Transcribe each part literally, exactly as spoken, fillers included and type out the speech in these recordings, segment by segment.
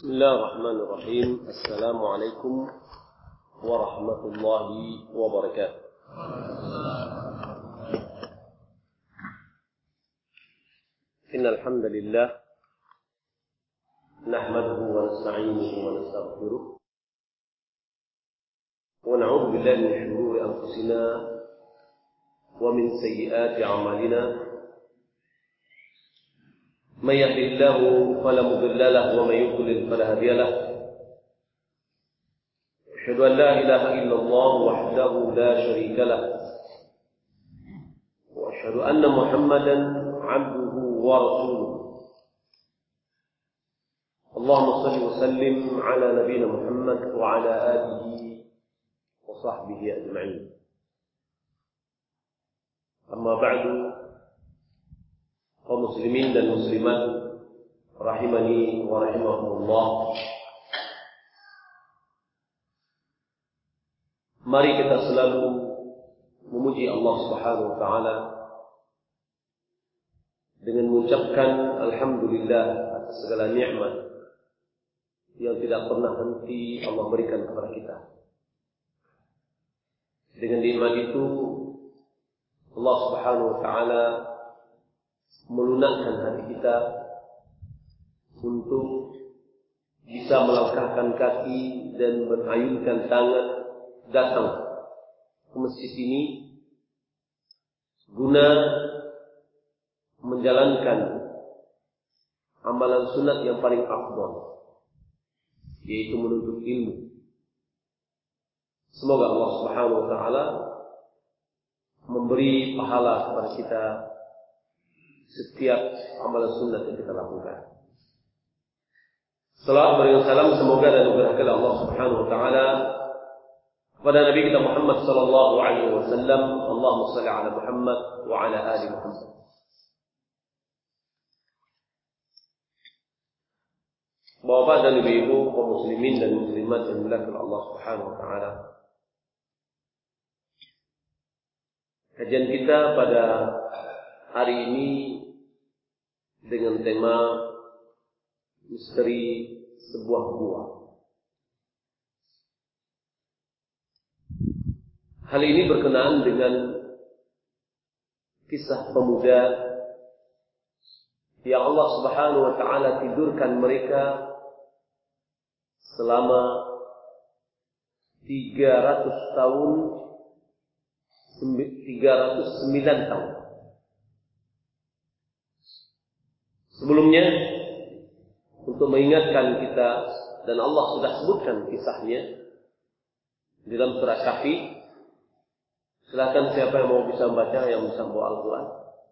بسم الله الرحمن الرحيم. السلام عليكم ورحمة الله وبركاته. إن الحمد لله نحمده ونستعينه ونستغفره ونعوذ بالله من شرور أنفسنا ومن سيئات أعمالنا. من يهده الله فلا مضل له ومن يضلل فلا هادي له. أشهد أن لا إله إلا الله وحده لا شريك له وأشهد أن محمدا عبده ورسوله. اللهم صل وسلم على نبينا محمد وعلى آله وصحبه أجمعين. أما بعد، kaum muslimin dan muslimat rahimani wa rahimakumullah, mari kita selalu memuji Allah Subhanahu wa taala dengan mengucapkan alhamdulillah atas segala nikmat yang tidak pernah henti Allah berikan kepada kita. Dengan nikmat itu Allah Subhanahu wa taala melunakkan hati kita untuk bisa melangkahkan kaki dan mengayunkan tangan datang ke masjid ini guna menjalankan amalan sunat yang paling afdal, yaitu menuntut ilmu. Semoga Allah Subhanahu wa taala memberi pahala kepada kita setiap amalan sunnah yang kita lakukan. Salawat berikan salam semoga dan anugerah Allah Subhanahu wa taala kepada Nabi kita Muhammad sallallahu alaihi wasallam. Allahumma shalli ala Muhammad wa ala ali Muhammad. Bapak dan ibu-ibu, kaum muslimin dan muslimat yang dimuliakan Allah Subhanahu wa taala. Kajian kita pada hari ini dengan tema misteri sebuah gua. Hal ini berkenaan dengan kisah pemuda yang Allah Subhanahu wa taala tidurkan mereka selama tiga ratus tahun, tiga ratus sembilan tahun. Sebelumnya, untuk mengingatkan kita, dan Allah sudah sebutkan kisahnya di dalam surah Kahfi. Silakan siapa yang mau bisa membaca, yang bisa membawa Al-Quran,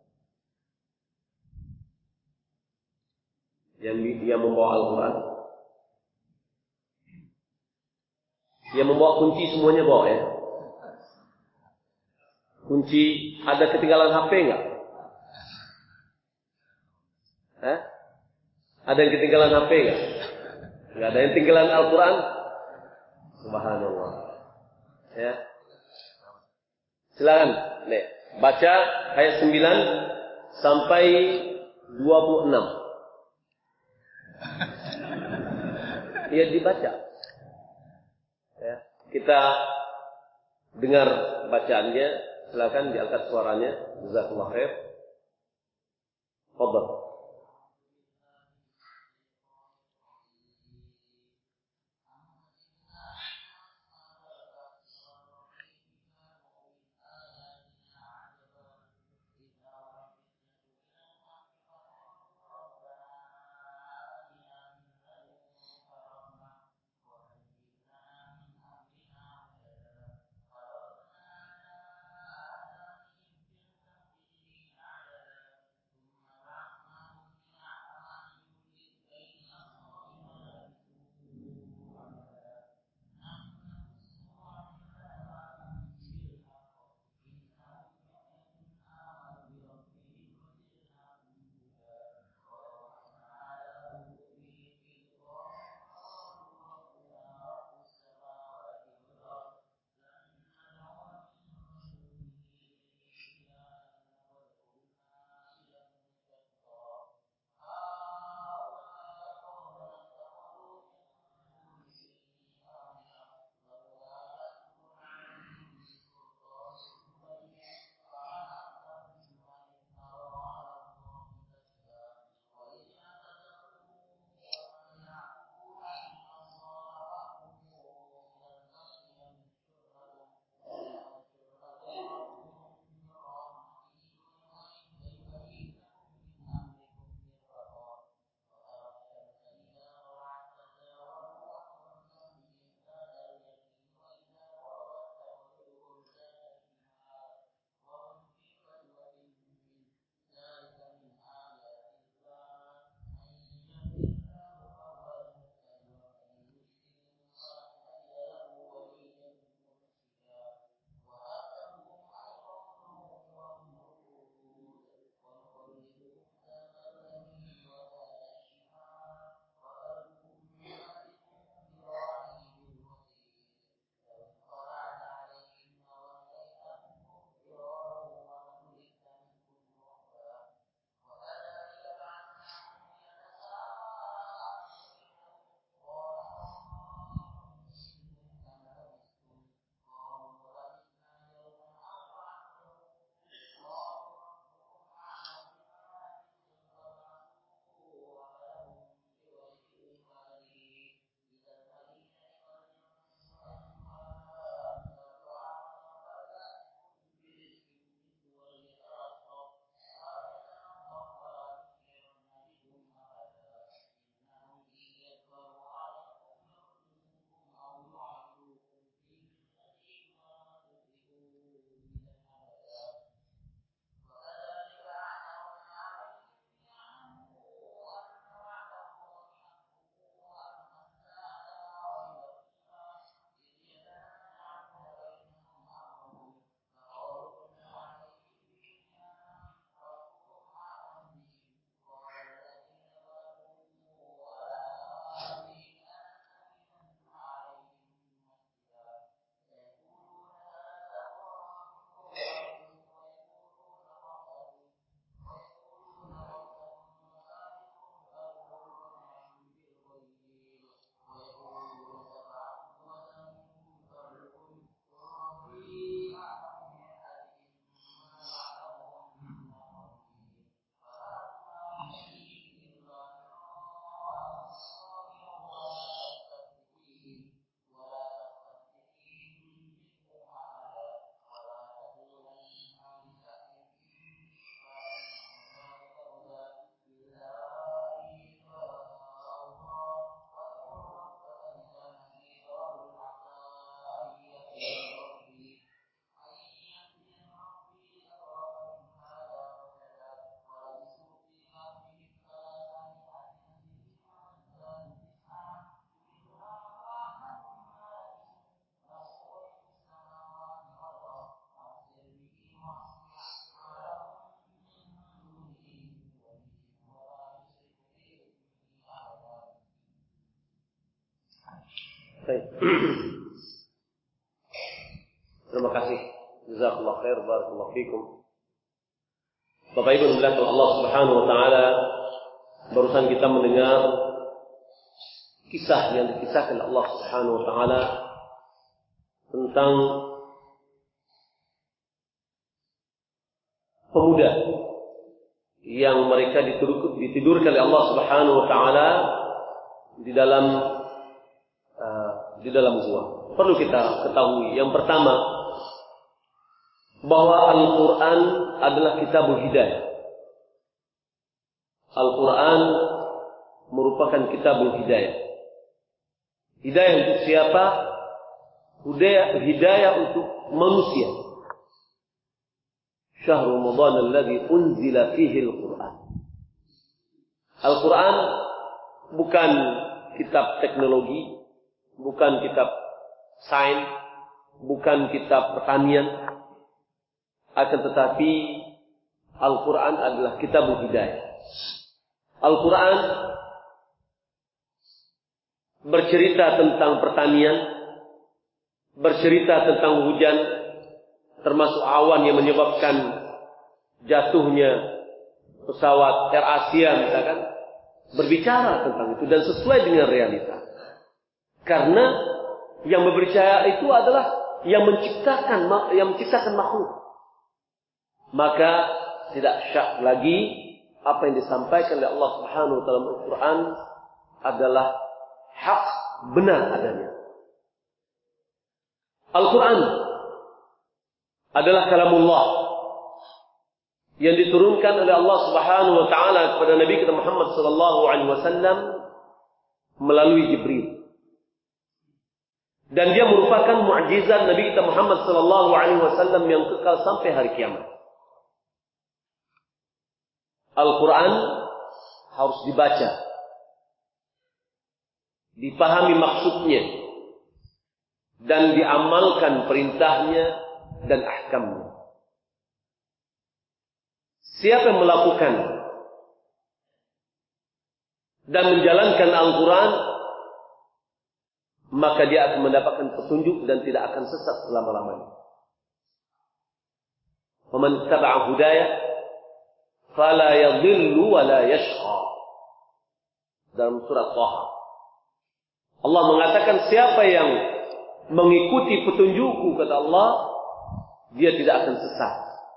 yang, yang membawa Al-Quran, yang membawa kunci semuanya bawa ya. Kunci, ada ketinggalan H P enggak? Hah? Ada yang ketinggalan H P enggak? Enggak ada yang ketinggalan Al-Quran? Subhanallah. Ya. Silakan, nih, baca ayat sembilan sampai dua puluh enam. Ya, dibaca. Ya, kita dengar bacaannya. Silakan diangkat suaranya. Jazakallahu khair. Fadhal. Baik. Terima kasih. Jazakallahu khair, barakallahu fikum. Bapak Ibu dimuliakan Allah Subhanahu wa taala, barusan kita mendengar kisah yang dikisahkan Allah Subhanahu wa taala tentang pemuda yang mereka ditidurkan oleh Allah Subhanahu wa taala di dalam uh, di dalam gua. Perlu kita ketahui yang pertama bahwa Al-Quran adalah kitabul hidayah. Al-Quran merupakan kitabul hidayah. Hidayah untuk siapa? Hidayah, hidayah untuk manusia. Syahr Ramadan alladhi unzila fihi Al-Quran. Al-Quran bukan kitab teknologi, bukan kitab sains, bukan kitab pertanian. Akan tetapi Al-Quran adalah kitabul hidayah. Al-Quran bercerita tentang pertanian, bercerita tentang hujan, termasuk awan yang menyebabkan jatuhnya pesawat Air Asia misalkan, berbicara tentang itu dan sesuai dengan realita. Karena yang berbicara itu adalah yang menciptakan yang menciptakan makhluk. Maka tidak syak lagi apa yang disampaikan oleh Allah Subhanahu wa taala dalam Al-Quran adalah hak, benar adanya. Al-Quran adalah kalamullah yang diturunkan oleh Allah Subhanahu wa taala kepada Nabi kita Muhammad sallallahu alaihi wasallam melalui Jibril. Dan dia merupakan mukjizat Nabi kita Muhammad sallallahu alaihi wasallam yang kekal sampai hari kiamat. Al-Quran harus dibaca, dipahami maksudnya, dan diamalkan perintahnya dan ahkamnya. Siapa yang melakukan dan menjalankan Al-Quran, maka dia akan mendapatkan petunjuk dan tidak akan sesat selama-lamanya. Waman taba'a hudaya fala yadhillu wa la yashqa. Dalam surat Taha, Allah mengatakan siapa yang mengikuti petunjukku, kata Allah, dia tidak akan sesat.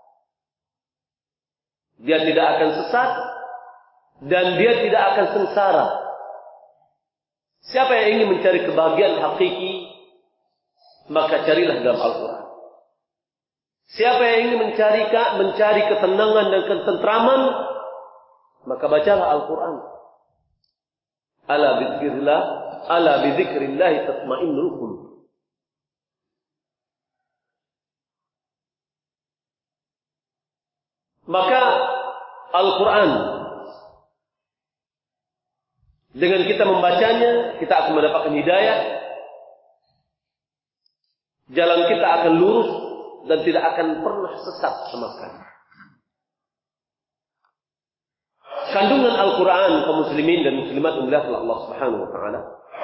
Dia tidak akan sesat dan dia tidak akan sengsara. Siapa yang ingin mencari kebahagiaan hakiki, maka carilah dalam Al-Quran. Siapa yang ingin mencari mencari ketenangan dan ketentraman, maka bacalah Al-Quran. Ala bidzikrillah, ala bidzikrillah tatma'innul qulub. Maka Al-Quran, dengan kita membacanya, kita akan mendapatkan hidayah. Jalan kita akan lurus dan tidak akan pernah sesat sama sekali. Kandungan Al-Quran kaum muslimin dan muslimat dimuliakan Allah Subhanahu wa taala.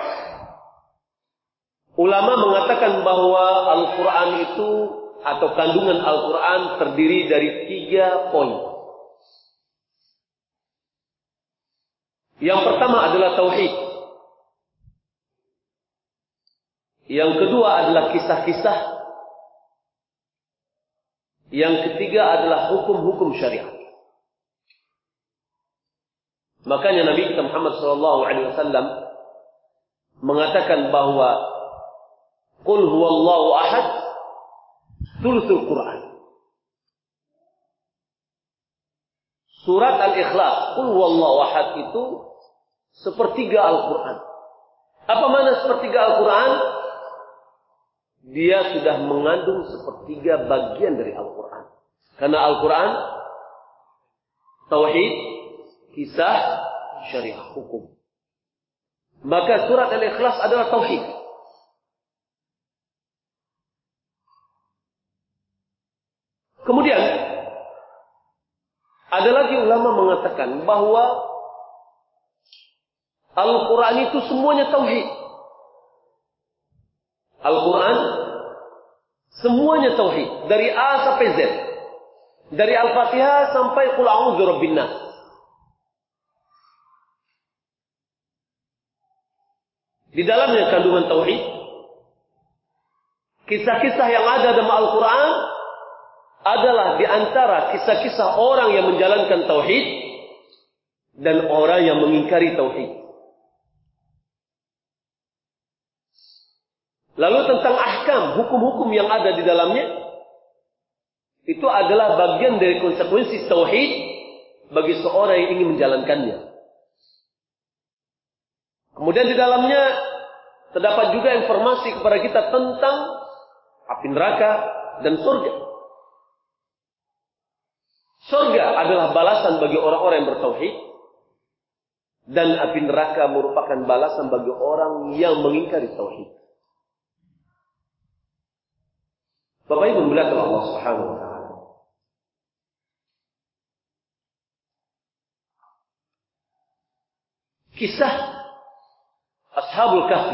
Ulama mengatakan bahwa Al-Quran itu atau kandungan Al-Quran terdiri dari tiga poin. Yang pertama adalah tauhid. Yang kedua adalah kisah-kisah. Yang ketiga adalah hukum-hukum syariat. Makanya Nabi kita Muhammad sallallahu alaihi wasallam mengatakan bahwa qul huwallahu ahad thuluthul Quran. Surat Al-Ikhlas, qul huwallahu ahad, itu sepertiga Al-Quran. Apa makna sepertiga Al-Quran? Dia sudah mengandung sepertiga bagian dari Al-Quran. Karena Al-Quran tauhid, kisah, syariah, hukum. Maka surat Al-Ikhlas adalah tauhid. Kemudian ada lagi ulama mengatakan bahwa Al-Quran itu semuanya tauhid. Al-Quran semuanya tauhid, dari A sampai Z, dari Al-Fatihah sampai Qul a'udzu birabbin nas. Di dalamnya kandungan tauhid. Kisah-kisah yang ada dalam Al-Quran adalah di antara kisah-kisah orang yang menjalankan tauhid dan orang yang mengingkari tauhid. Lalu tentang ahkam, hukum-hukum yang ada di dalamnya, itu adalah bagian dari konsekuensi tauhid bagi seorang yang ingin menjalankannya. Kemudian di dalamnya terdapat juga informasi kepada kita tentang api neraka dan surga. Surga adalah balasan bagi orang-orang yang bertauhid, dan api neraka merupakan balasan bagi orang yang mengingkari tauhid. Bapak Ibu dimuliakan Allah Subhanahu wa taala. Kisah Ashabul Kahfi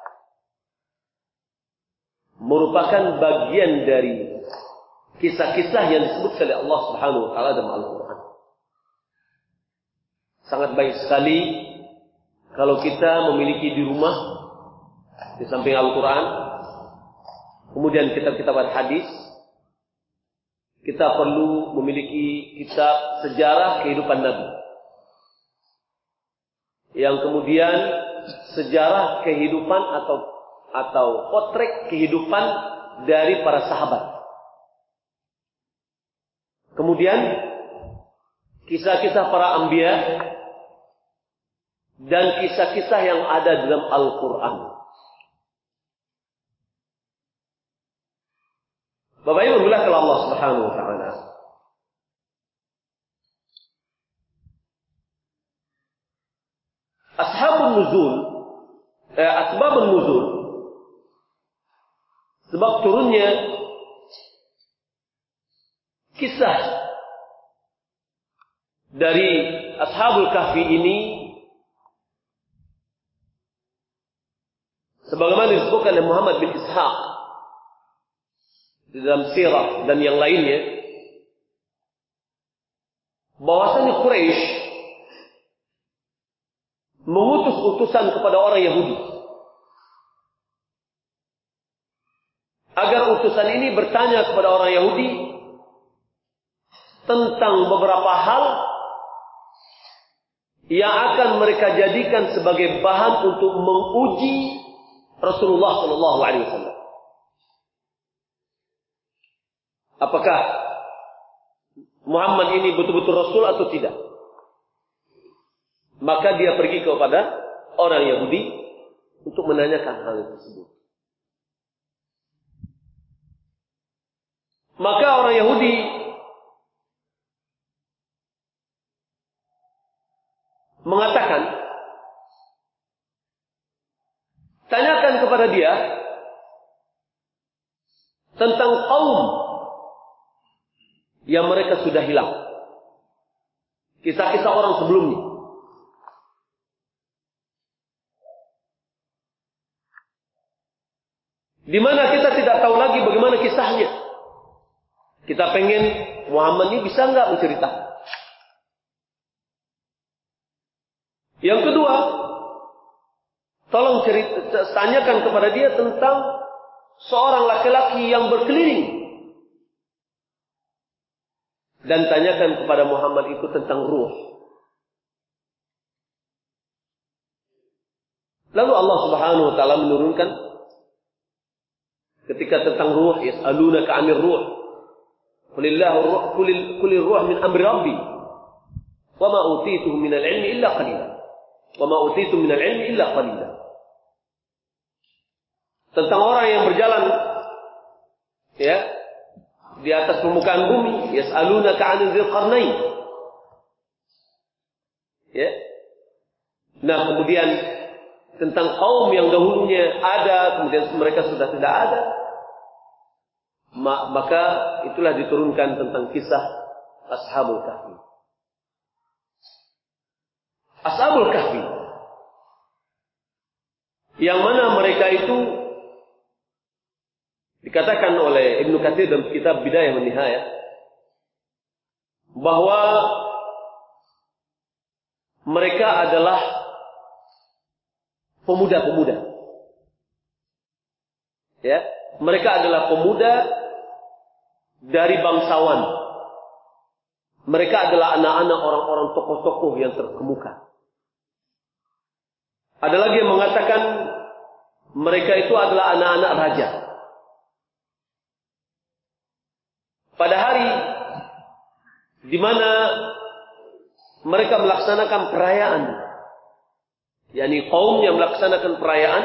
merupakan bagian dari kisah-kisah yang disebut oleh Allah Subhanahu wa taala dalam Al-Quran. Sangat baik sekali kalau kita memiliki di rumah, di samping Al-Quran, kemudian kitab-kitab hadis, kita perlu memiliki kitab sejarah kehidupan Nabi, yang kemudian sejarah kehidupan atau atau potret kehidupan dari para sahabat. Kemudian kisah-kisah para anbiya dan kisah-kisah yang ada dalam Al-Quran. Bapak Ibu dimuliakan Allah Subhanahu wa taala. Ashabun nuzul, eh, asbabun nuzul, sebab turunnya kisah dari Ashabul Kahfi ini, sebagaimana disebutkan oleh Muhammad bin Ishaq di dalam sirah dan yang lainnya, bahwasanya Quraisy mengutus utusan kepada orang Yahudi agar utusan ini bertanya kepada orang Yahudi tentang beberapa hal yang akan mereka jadikan sebagai bahan untuk menguji Rasulullah Shallallahu Alaihi Wasallam. Apakah Muhammad ini betul-betul Rasul atau tidak? Maka dia pergi kepada orang Yahudi untuk menanyakan hal tersebut. Maka orang Yahudi mengatakan, tanyakan kepada dia tentang kaum yang mereka sudah hilang. Kisah-kisah orang sebelumnya. Di mana kita tidak tahu lagi bagaimana kisahnya. Kita pengen Muhammad ini bisa enggak menceritakan. Yang kedua, tolong cerita, tanyakan kepada dia tentang seorang laki-laki yang berkeliling. Dan tanyakan kepada Muhammad itu tentang ruh. Lalu Allah Subhanahu wa taala menurunkan ketika tentang ruh, yas'alunaka 'anil ruh. Qulillahu ruh, qulil qulir ruh min amri rabbi. Wa ma utituhum minal 'ilmi illa qalilan. Wa ma utitum minal 'ilmi illa qalilan. Tentang orang yang berjalan ya di atas permukaan bumi, yas'alunaka 'anil dzil qarnain. Ya. Nah, kemudian tentang kaum yang dahulunya ada, kemudian mereka sudah tidak ada. Maka itulah diturunkan tentang kisah Ashabul Kahfi. Ashabul Kahfi, yang mana mereka itu Dikatakan oleh Ibnu Katsir dalam kitab Bidayah wa Nihayah bahwa mereka adalah pemuda-pemuda. Ya, mereka adalah pemuda dari bangsawan. Mereka adalah anak-anak orang-orang tokoh-tokoh yang terkemuka. Ada lagi yang mengatakan mereka itu adalah anak-anak raja. Pada hari di mana mereka melaksanakan perayaan, yakni kaum yang melaksanakan perayaan,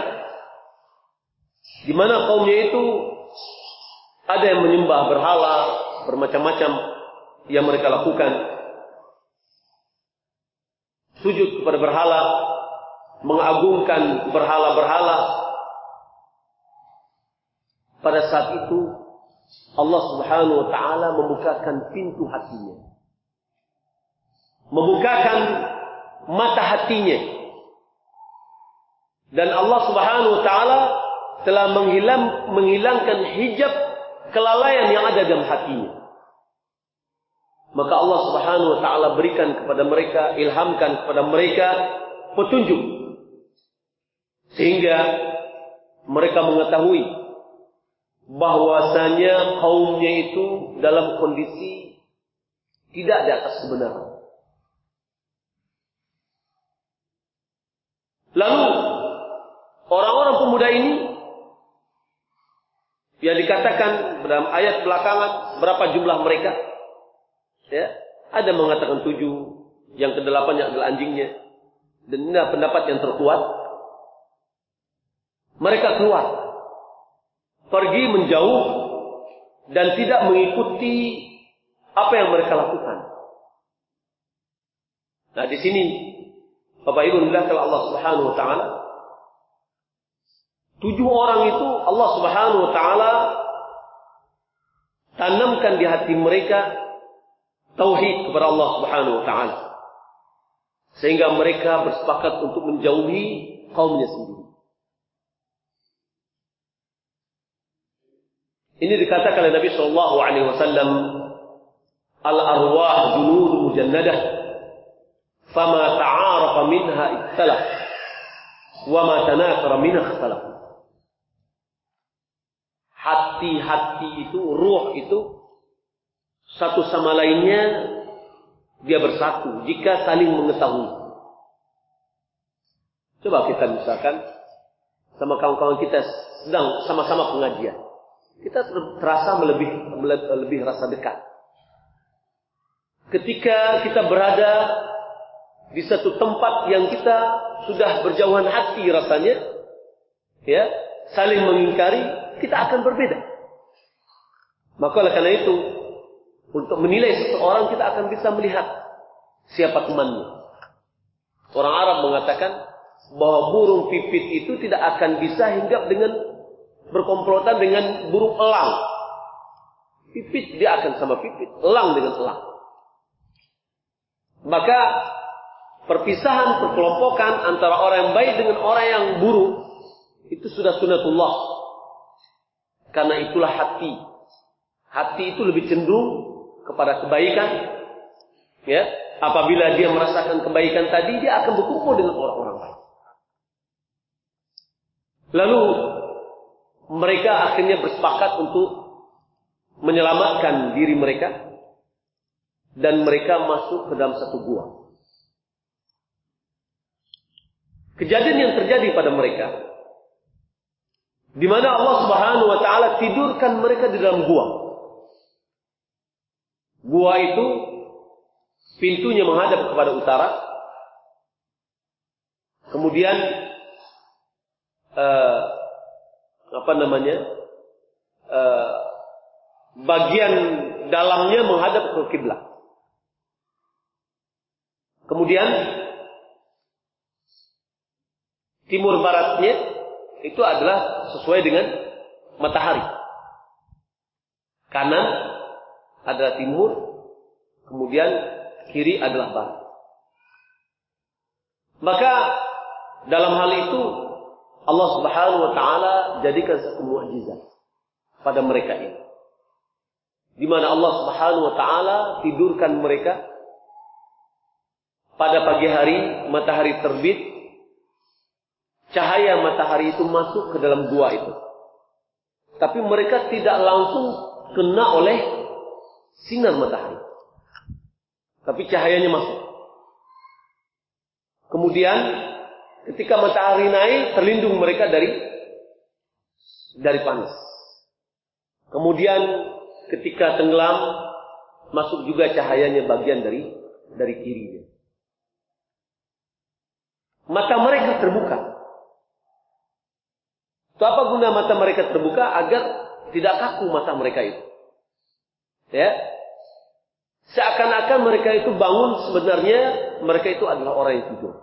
di mana kaumnya itu ada yang menyembah berhala, bermacam-macam yang mereka lakukan, sujud kepada berhala, mengagungkan berhala-berhala. Pada saat itu Allah Subhanahu wa taala membukakan pintu hatinya, membukakan mata hatinya, dan Allah Subhanahu wa taala telah menghilang, menghilangkan hijab kelalaian yang ada dalam hatinya. Maka Allah Subhanahu wa taala berikan kepada mereka, ilhamkan kepada mereka petunjuk, sehingga mereka mengetahui bahwasanya kaumnya itu dalam kondisi tidak di atas kebenaran. Lalu orang-orang pemuda ini yang dikatakan dalam ayat belakangan berapa jumlah mereka? Ya, ada mengatakan tujuh, yang kedelapannya adalah anjingnya, dan ini pendapat yang terkuat. Mereka keluar, pergi menjauh dan tidak mengikuti apa yang mereka lakukan. Nah, di sini Bapak Ibu dimuliakan Allah Subhanahu wa taala, tujuh orang itu Allah Subhanahu wa taala tanamkan di hati mereka tauhid kepada Allah Subhanahu wa taala, sehingga mereka bersepakat untuk menjauhi kaumnya sendiri. Ini dikatakan oleh Nabi sallallahu alaihi wasallam, al-arwah junud mujannadah, fama ta'arafa minha iktalaf, wa ma tanakara minha ikhtalaf. Hati-hati itu, ruh itu, satu sama lainnya dia bersatu jika saling mengetahui. Coba kita misalkan sama kawan-kawan kita sedang sama-sama pengajian, kita terasa lebih lebih rasa dekat. Ketika kita berada di satu tempat yang kita sudah berjauhan hati rasanya, ya, saling mengingkari, kita akan berbeda. Maka oleh karena itu, untuk menilai seseorang kita akan bisa melihat siapa temannya. Orang Arab mengatakan bahwa burung pipit itu tidak akan bisa hinggap dengan berkomplotan dengan burung elang. Pipit dia akan sama pipit, elang dengan elang. Maka perpisahan, perkelompokan antara orang yang baik dengan orang yang buruk itu sudah sunatullah. Karena itulah hati. Hati itu lebih cenderung kepada kebaikan. Ya, apabila dia merasakan kebaikan tadi, dia akan berkumpul dengan orang-orang baik. Lalu mereka akhirnya bersepakat untuk menyelamatkan diri mereka, dan mereka masuk ke dalam satu gua. Kejadian yang terjadi pada mereka, di mana Allah Subhanahu wa taala tidurkan mereka di dalam gua. Gua itu pintunya menghadap kepada utara. Kemudian uh, apa namanya? Uh, bagian dalamnya menghadap ke kiblat. Kemudian timur baratnya itu adalah sesuai dengan matahari. Kanan adalah timur, kemudian kiri adalah barat. Maka dalam hal itu Allah Subhanahu wa taala jadikan satu mukjizat. pada mereka ini. Di mana Allah Subhanahu wa taala tidurkan mereka pada pagi hari, matahari terbit, cahaya matahari itu masuk ke dalam gua itu. Tapi mereka tidak langsung kena oleh sinar matahari. Tapi cahayanya masuk. Kemudian ketika matahari naik, terlindung mereka dari dari panas. Kemudian ketika tenggelam, masuk juga cahayanya bagian dari dari kirinya. Mata mereka terbuka. Itu apa guna mata mereka terbuka? Agar tidak kaku mata mereka itu. Ya. Seakan-akan mereka itu bangun, sebenarnya mereka itu adalah orang yang tidur.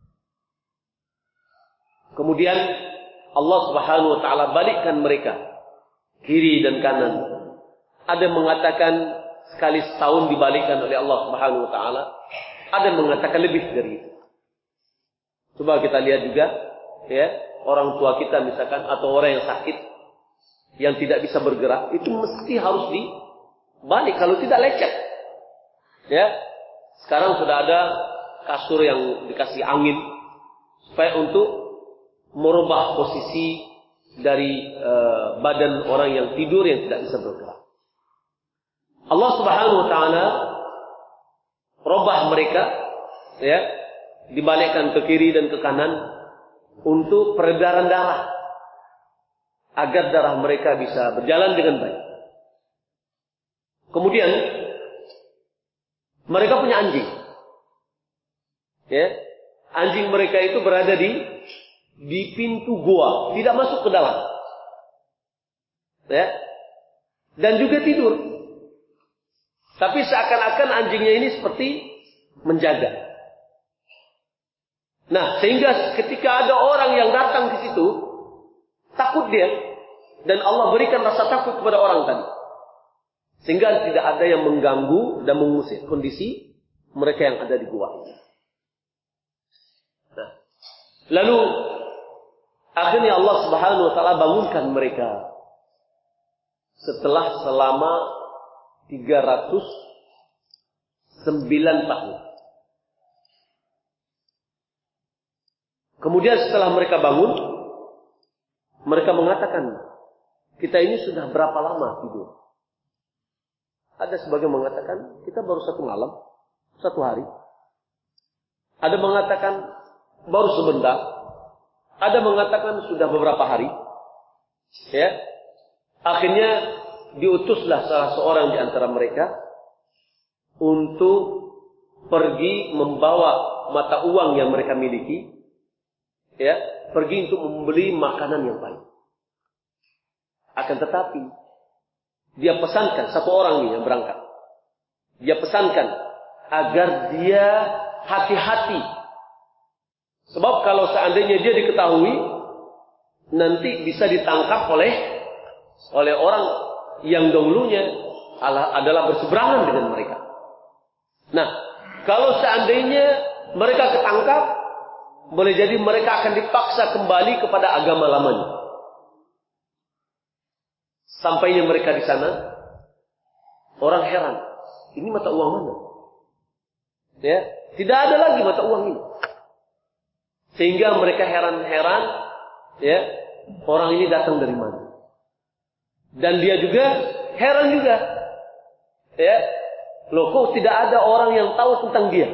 Kemudian Allah Subhanahu wa taala balikkan mereka kiri dan kanan. Ada mengatakan sekali setahun dibalikkan oleh Allah Subhanahu wa taala. Ada mengatakan lebih dari itu. Coba kita lihat juga, ya, orang tua kita misalkan atau orang yang sakit yang tidak bisa bergerak, itu mesti harus dibalik kalau tidak lecet. Ya. Sekarang sudah ada kasur yang dikasih angin supaya untuk merubah posisi dari uh, badan orang yang tidur yang tidak bisa bergerak. Allah Subhanahu wa taala rubah mereka, ya, dibalikkan ke kiri dan ke kanan untuk peredaran darah agar darah mereka bisa berjalan dengan baik. Kemudian mereka punya anjing. Ya, anjing mereka itu berada di di pintu gua, tidak masuk ke dalam. Ya. Dan juga tidur. Tapi seakan-akan anjingnya ini seperti menjaga. Nah, sehingga ketika ada orang yang datang ke situ, takut dia, dan Allah berikan rasa takut kepada orang tadi. Sehingga tidak ada yang mengganggu dan mengusik kondisi mereka yang ada di gua. Nah, lalu akhirnya Allah Subhanahu wa taala bangunkan mereka setelah selama tiga ratus sembilan tahun. Kemudian setelah mereka bangun, mereka mengatakan, kita ini sudah berapa lama tidur? Ada sebagian mengatakan, kita baru satu malam, satu hari. Ada mengatakan, baru sebentar. Ada mengatakan, sudah beberapa hari. Ya. Akhirnya, diutuslah salah seorang di antara mereka untuk pergi membawa mata uang yang mereka miliki. Ya, pergi untuk membeli makanan yang baik. Akan tetapi dia pesankan, satu orang ini yang berangkat, dia pesankan agar dia hati-hati. Sebab kalau seandainya dia diketahui, nanti bisa ditangkap oleh oleh orang yang dahulunya adalah berseberangan dengan mereka. Nah, kalau seandainya mereka ketangkap, boleh jadi mereka akan dipaksa kembali kepada agama lamanya. Sampainya mereka di sana, orang heran, ini mata uang mana? Ya, tidak ada lagi mata uang ini. Sehingga mereka heran-heran, ya, orang ini datang dari mana? Dan dia juga heran juga, ya, loh kok tidak ada orang yang tahu tentang dia?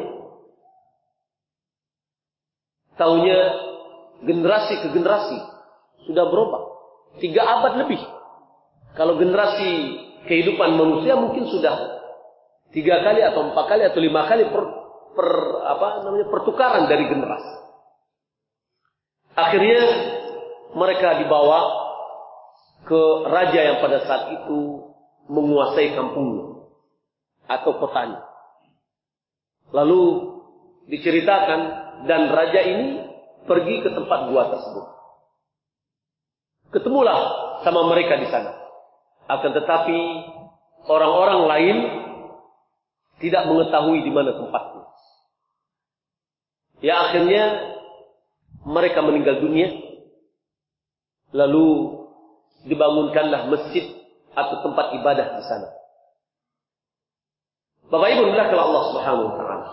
Taunya generasi ke generasi sudah berubah. Tiga abad lebih. Kalau generasi kehidupan manusia mungkin sudah tiga kali atau empat kali atau lima kali per, per apa namanya pertukaran dari generasi. Akhirnya mereka dibawa ke raja yang pada saat itu menguasai kampungnya atau kotanya. Lalu diceritakan. Dan raja ini pergi ke tempat gua tersebut. Ketemulah sama mereka di sana. Akan tetapi orang-orang lain tidak mengetahui di mana tempatnya. Ya akhirnya mereka meninggal dunia. Lalu dibangunkanlah masjid atau tempat ibadah di sana. Bapak Ibu dimuliakan Allah Subhanahu wa taala.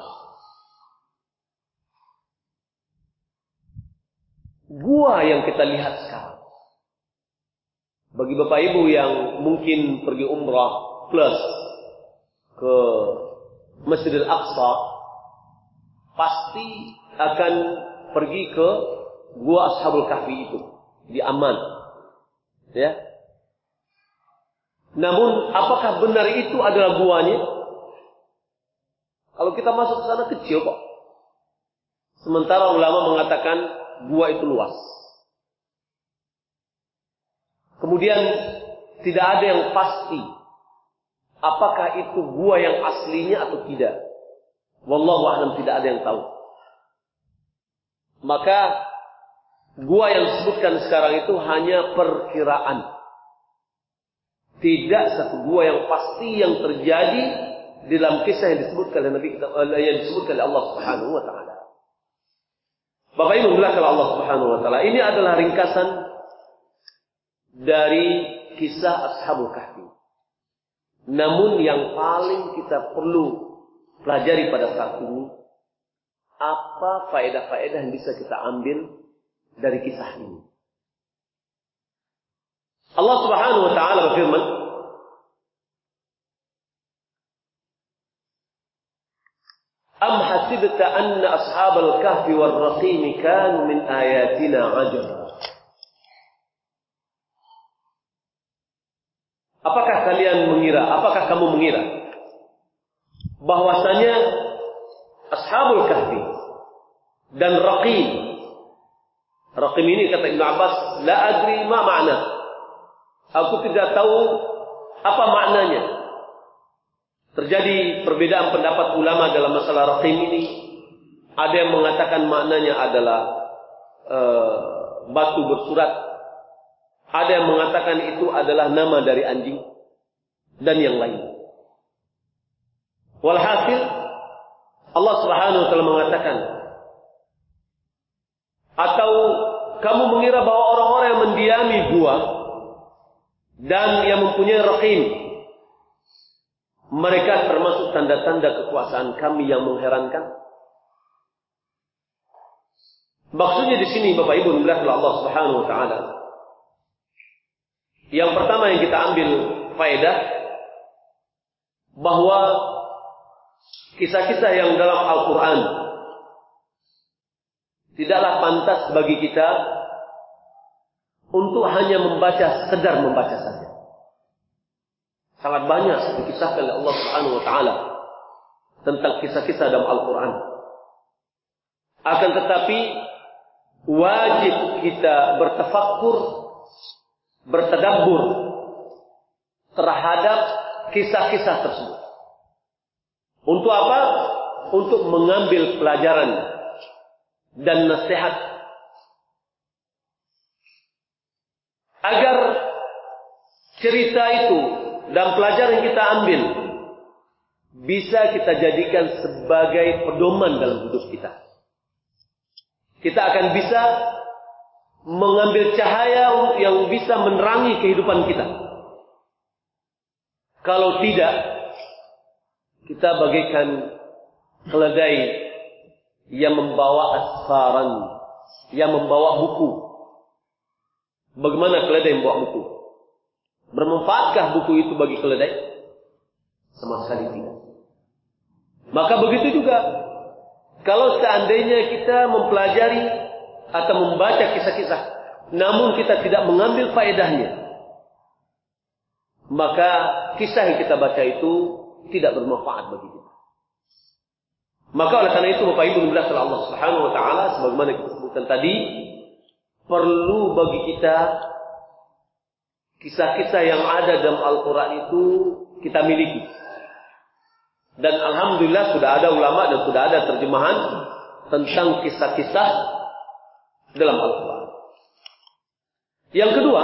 Gua yang kita lihat sekarang, bagi Bapak Ibu yang mungkin pergi umrah plus ke Masjidil Aqsa, pasti akan pergi ke gua Ashabul Kahfi itu di Amman, ya. Namun apakah benar itu adalah guanya? Kalau kita masuk ke sana kecil kok. Sementara ulama mengatakan gua itu luas. Kemudian tidak ada yang pasti apakah itu gua yang aslinya atau tidak. Wallahu a'lam, tidak ada yang tahu. Maka gua yang disebutkan sekarang itu hanya perkiraan. Tidak satu gua yang pasti yang terjadi dalam kisah yang disebutkan oleh Nabi kita, yang disebutkan oleh Allah Subhanahu wa taala. Bapak Ibu dimuliakan Allah Subhanahu wa taala, ini adalah ringkasan dari kisah Ashabul Kahfi. Namun yang paling kita perlu pelajari pada saat ini, apa faedah-faedah yang bisa kita ambil dari kisah ini. Allah Subhanahu wa taala berfirman, Am hasibta anna ashabal kahfi wal raqim kanu min ayatina ajaba. Apakah kalian mengira, apakah kamu mengira bahwasanya ashabul kahfi dan raqim, raqim ini kata Ibnu Abbas, la adri ma makna, aku tidak tahu apa maknanya. Terjadi perbedaan pendapat ulama dalam masalah raqim ini. Ada yang mengatakan maknanya adalah e, batu bersurat. Ada yang mengatakan itu adalah nama dari anjing dan yang lain. Walhasil Allah Subhanahu wa taala mengatakan, atau kamu mengira bahwa orang-orang yang mendiami gua dan yang mempunyai raqim, mereka termasuk tanda-tanda kekuasaan kami yang mengherankan? Maksudnya di sini Bapak Ibu dimuliakan Allah Subhanahu wa taala, yang pertama yang kita ambil faedah bahwa kisah-kisah yang dalam Al-Quran tidaklah pantas bagi kita untuk hanya membaca, sekedar membaca saja. Sangat banyak dikisahkan oleh Allah Subhanahu wa taala tentang kisah-kisah dalam Al-Quran. Akan tetapi wajib kita bertafakkur, bertadabbur terhadap kisah-kisah tersebut. Untuk apa? Untuk mengambil pelajaran dan nasihat agar cerita itu dan pelajaran yang kita ambil bisa kita jadikan sebagai pedoman dalam hidup kita. Kita akan bisa mengambil cahaya yang bisa menerangi kehidupan kita. Kalau tidak, kita bagaikan keledai yang membawa asfaran, yang membawa buku. Bagaimana keledai membawa buku? Bermanfaatkah buku itu bagi keledai? Sama sekali tidak. Maka begitu juga, kalau seandainya kita mempelajari atau membaca kisah-kisah, namun kita tidak mengambil faedahnya, maka kisah yang kita baca itu tidak bermanfaat bagi kita. Maka oleh karena itu Bapak Ibu dimuliakan Allah Subhanahu wa taala, sebagaimana kita sebutkan tadi, perlu bagi kita kisah-kisah yang ada dalam Al-Quran itu kita miliki. Dan alhamdulillah sudah ada ulama dan sudah ada terjemahan tentang kisah-kisah dalam Al-Quran. Yang kedua,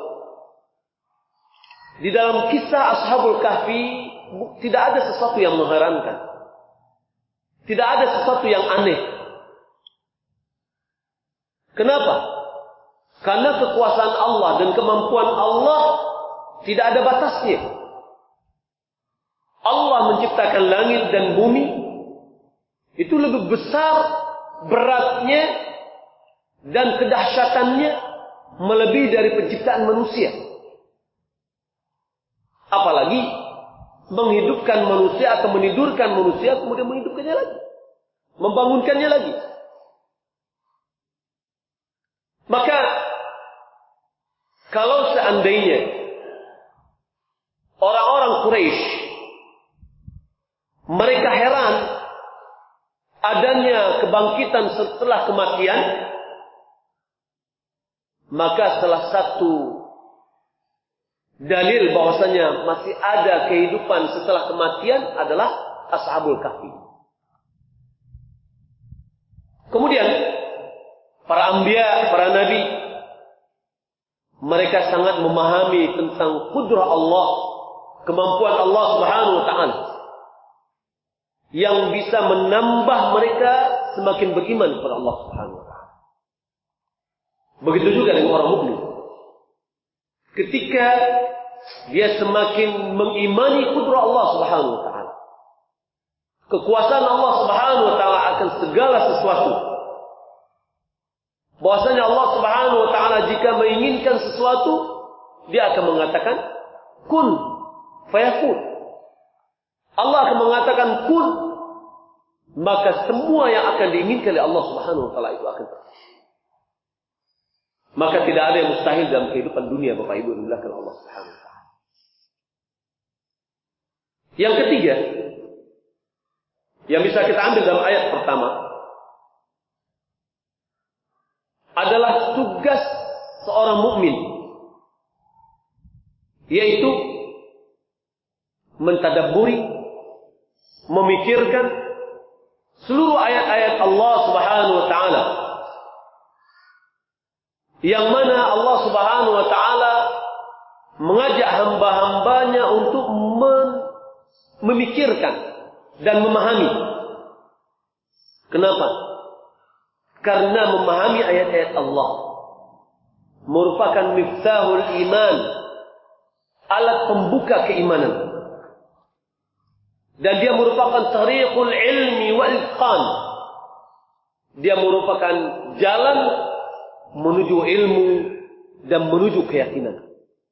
di dalam kisah Ashabul Kahfi tidak ada sesuatu yang mengherankan. Tidak ada sesuatu yang aneh. Kenapa? Karena kekuasaan Allah dan kemampuan Allah tidak ada batasnya. Allah menciptakan langit dan bumi, itu lebih besar beratnya dan kedahsyatannya melebihi dari penciptaan manusia. Apalagi menghidupkan manusia atau menidurkan manusia, kemudian menghidupkannya lagi, membangunkannya lagi. Maka kalau seandainya orang-orang Quraisy mereka heran adanya kebangkitan setelah kematian, maka salah satu dalil bahwasanya masih ada kehidupan setelah kematian adalah Ashabul Kahfi. Kemudian para anbiya, para nabi, mereka sangat memahami tentang kudrah Allah, kemampuan Allah Subhanahu wa taala yang bisa menambah mereka semakin beriman kepada Allah Subhanahu wa taala. Begitu juga dengan orang mukmin. Ketika dia semakin mengimani kudrah Allah Subhanahu wa taala, kekuasaan Allah Subhanahu wa taala akan segala sesuatu, bahwasanya Allah Subhanahu wa taala jika menginginkan sesuatu, dia akan mengatakan kun fayakun. Allah akan mengatakan kun, maka semua yang akan diinginkan oleh Allah Subhanahu wa taala itu akan terjadi. Maka tidak ada yang mustahil dalam kehidupan dunia, Bapak Ibu, yang dilakukan Allah Subhanahu wa taala. Yang ketiga, yang bisa kita ambil dalam ayat pertama adalah tugas seorang mukmin, yaitu mentadabburi, memikirkan seluruh ayat-ayat Allah Subhanahu wa taala, yang mana Allah Subhanahu wa taala mengajak hamba-hambanya untuk memikirkan dan memahami. Kenapa? Karena memahami ayat-ayat Allah merupakan miftahul iman, alat pembuka keimanan. Dan dia merupakan tariqul ilmi wal itqan. Dia merupakan jalan menuju ilmu dan menuju keyakinan.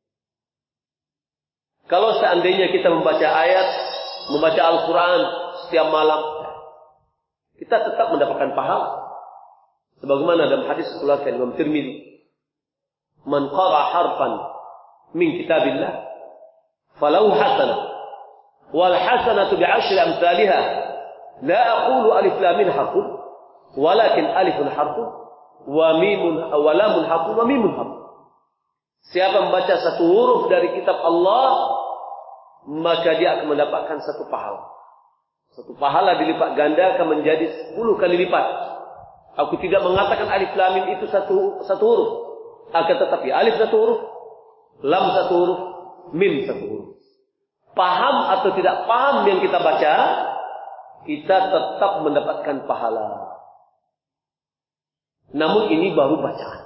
Kalau seandainya kita membaca ayat, membaca Al-Quran setiap malam, kita tetap mendapatkan pahala. Sebagaimana dalam hadis dikeluarkan Imam Tirmidzi, man qara harfan min kitabillah falahu hasanah wal hasanatu bi'ashri amsalha, la aqulu alif lam mim harfun walakin alifun harfun wa mimun wa lamun harfun wa mimun harfun. Siapa membaca satu huruf dari kitab Allah, maka dia akan mendapatkan satu pahala. Satu pahala dilipat ganda akan menjadi sepuluh kali lipat. Aku tidak mengatakan alif lam mim itu satu satu huruf, akan tetapi alif satu huruf, lam satu huruf, mim satu huruf. Paham atau tidak paham yang kita baca, kita tetap mendapatkan pahala. Namun ini baru bacaan.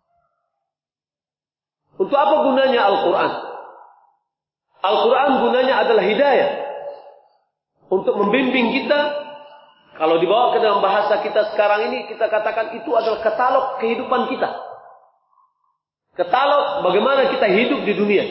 Untuk apa gunanya Al-Quran? Al-Quran gunanya adalah hidayah, untuk membimbing kita. Kalau dibawa ke dalam bahasa kita sekarang ini, kita katakan itu adalah katalog kehidupan kita. Katalog bagaimana kita hidup di dunia.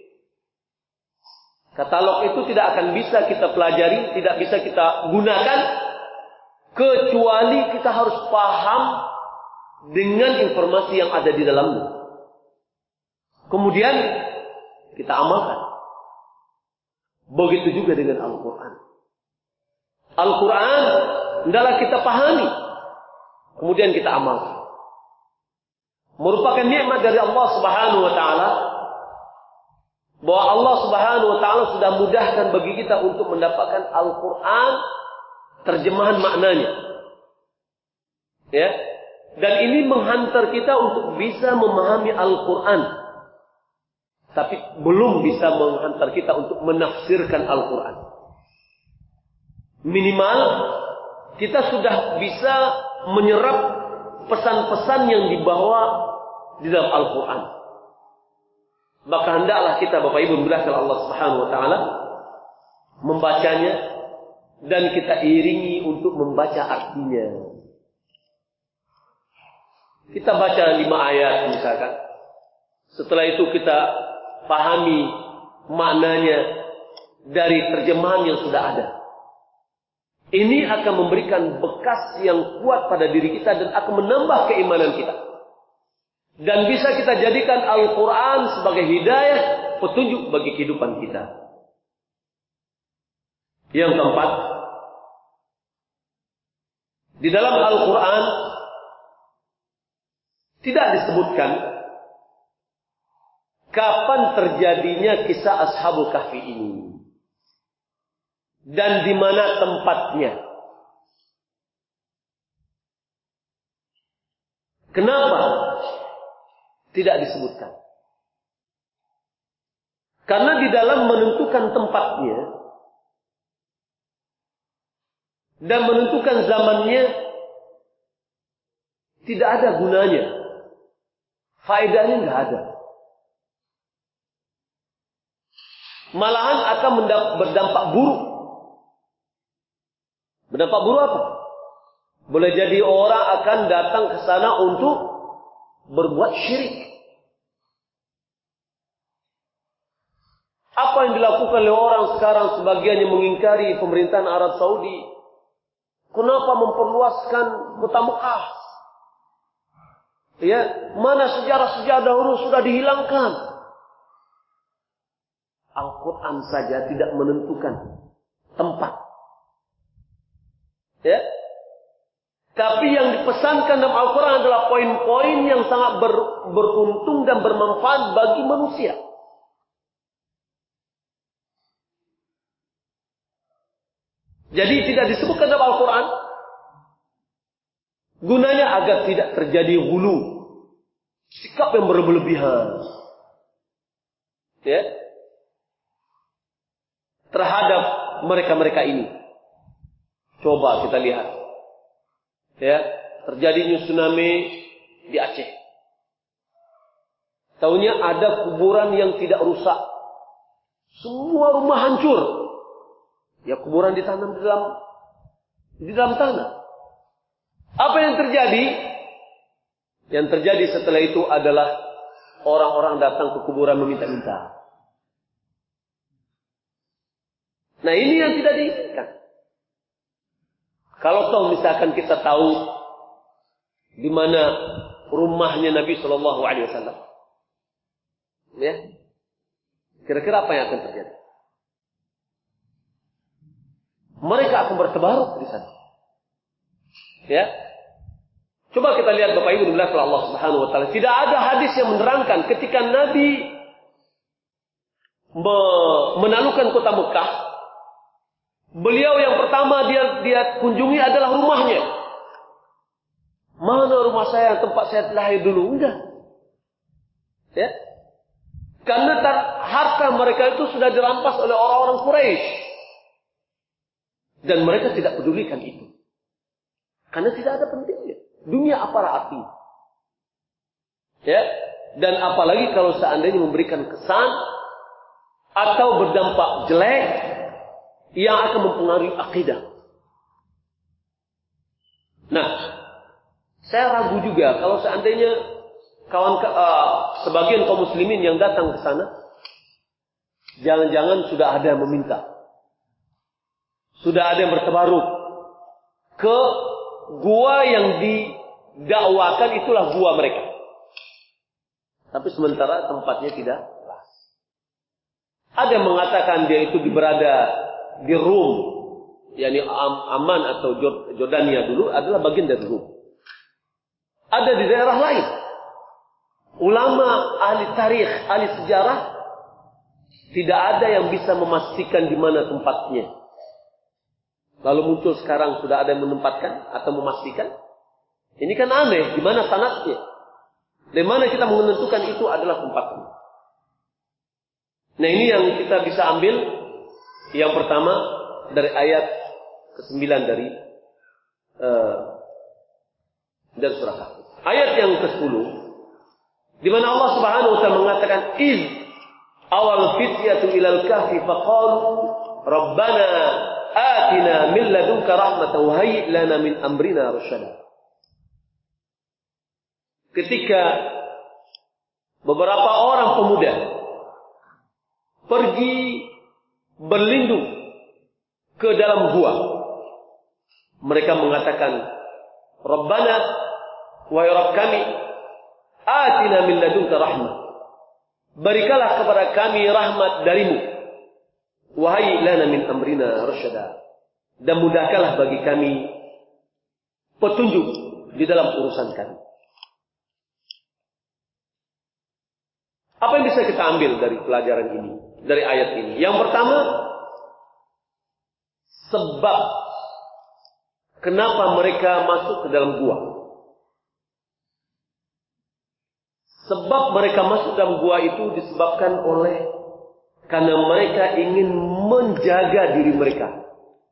Katalog itu tidak akan bisa kita pelajari, tidak bisa kita gunakan, kecuali kita harus paham dengan informasi yang ada di dalamnya. Kemudian kita amalkan. Begitu juga dengan Al-Quran. Al-Quran hendaklah kita pahami, kemudian kita amalkan. Merupakan nikmat dari Allah Subhanahu wa taala, bahwa Allah Subhanahu wa taala sudah mudahkan bagi kita untuk mendapatkan Al-Quran, terjemahan maknanya. Ya. Dan ini menghantar kita untuk bisa memahami Al-Quran, tapi belum bisa menghantar kita untuk menafsirkan Al-Quran. Minimal kita sudah bisa menyerap pesan-pesan yang dibawa di dalam Al-Quran. maka hendaklah kita Bapak Ibu dimuliakan Allah Subhanahu wa taala membacanya dan kita iringi untuk membaca artinya. Kita baca lima ayat misalkan. Setelah itu kita pahami maknanya dari terjemahan yang sudah ada. Ini akan memberikan bekas yang kuat pada diri kita dan akan menambah keimanan kita. Dan bisa kita jadikan Al-Quran sebagai hidayah, petunjuk bagi kehidupan kita. Yang keempat, di dalam Al-Quran tidak disebutkan kapan terjadinya kisah Ashabul Kahfi ini. Dan di mana tempatnya. Kenapa tidak disebutkan? Karena di dalam menentukan tempatnya dan menentukan zamannya tidak ada gunanya. Faedahnya tidak ada. Malahan akan berdampak buruk. Berdampak buruk apa? Boleh jadi orang akan datang ke sana untuk berbuat syirik. Apa yang dilakukan oleh orang sekarang sebagian yang mengingkari pemerintahan Arab Saudi? Kenapa memperluaskan kota Mekah? Ya, mana sejarah-sejarah dahulu sudah dihilangkan. Al-Quran saja tidak menentukan tempat. Ya. Tapi yang dipesankan dalam Al-Quran adalah poin-poin yang sangat ber, beruntung dan bermanfaat bagi manusia. Jadi tidak disebutkan dalam Al-Quran. Gunanya agar tidak terjadi hulu. Sikap yang berlebihan. Ya. Terhadap mereka-mereka ini. Coba kita lihat. Ya, terjadinya tsunami di Aceh. Tahunya ada kuburan yang tidak rusak. Semua rumah hancur. Ya, kuburan ditanam di dalam di dalam tanah. Apa yang terjadi? Yang terjadi setelah itu adalah orang-orang datang ke kuburan meminta-minta. Nah, ini yang tidak diinginkan. Kalau toh misalkan kita tahu di mana rumahnya Nabi Shallallahu Alaihi Wasallam, ya, kira-kira apa yang akan terjadi? Mereka akan bertebaruk di sana. Ya, coba kita lihat Bapak Ibu dimuliakan Allah Subhanahu Wa Taala. Tidak ada hadis yang menerangkan ketika Nabi menaklukkan kota Mekah. Beliau yang pertama dia dia kunjungi adalah rumahnya. Mana rumah saya, tempat saya lahir dulu? Enggak. Ya. Karena harta mereka itu sudah dirampas oleh orang-orang Quraisy. Dan mereka tidak pedulikan itu. Karena tidak ada pentingnya. Dunia apalah arti. Ya. Dan apalagi kalau seandainya memberikan kesan atau berdampak jelek yang akan mempengaruhi akidah. Nah, saya ragu juga kalau seandainya kawan uh, sebagian kaum muslimin yang datang ke sana, jangan-jangan sudah ada yang meminta, sudah ada yang bertabaruk ke gua yang didakwakan itulah gua mereka. Tapi sementara tempatnya tidak jelas. Ada yang mengatakan dia itu berada di Rum, yakni Amman atau Jordania dulu adalah bagian dari Rum. Ada di daerah lain. Ulama, ahli tarikh, ahli sejarah tidak ada yang bisa memastikan di mana tempatnya. Lalu muncul sekarang sudah ada yang menempatkan atau memastikan. Ini kan aneh, di mana sanadnya? Di mana kita menentukan itu adalah tempatnya? Nah, ini yang kita bisa ambil. Yang pertama dari ayat kesembilan dari uh, dari surah Kahfi. Ayat yang kesepuluh di mana Allah Subhanahu wa taala mengatakan iz awal fityatu ilal kahfi faqalu rabbana atina min ladunka rahmatan wa hayyi' lana min amrina rasyada. Ketika beberapa orang pemuda pergi berlindung ke dalam gua, mereka mengatakan, Rabbana, wahai Rabb kami, atina min ladunka rahmah, berikanlah kepada kami rahmat darimu, wahai lana min amrina rasyada, dan mudahkanlah bagi kami petunjuk di dalam urusan kami. Apa yang bisa kita ambil dari pelajaran ini, dari ayat ini? Yang pertama, sebab kenapa mereka masuk ke dalam gua. Sebab mereka masuk dalam gua itu disebabkan oleh karena mereka ingin menjaga diri mereka.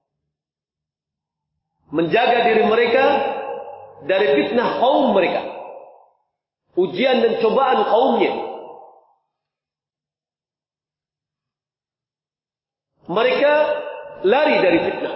Menjaga diri mereka dari fitnah kaum mereka. Ujian dan cobaan kaumnya. Mereka lari dari fitnah.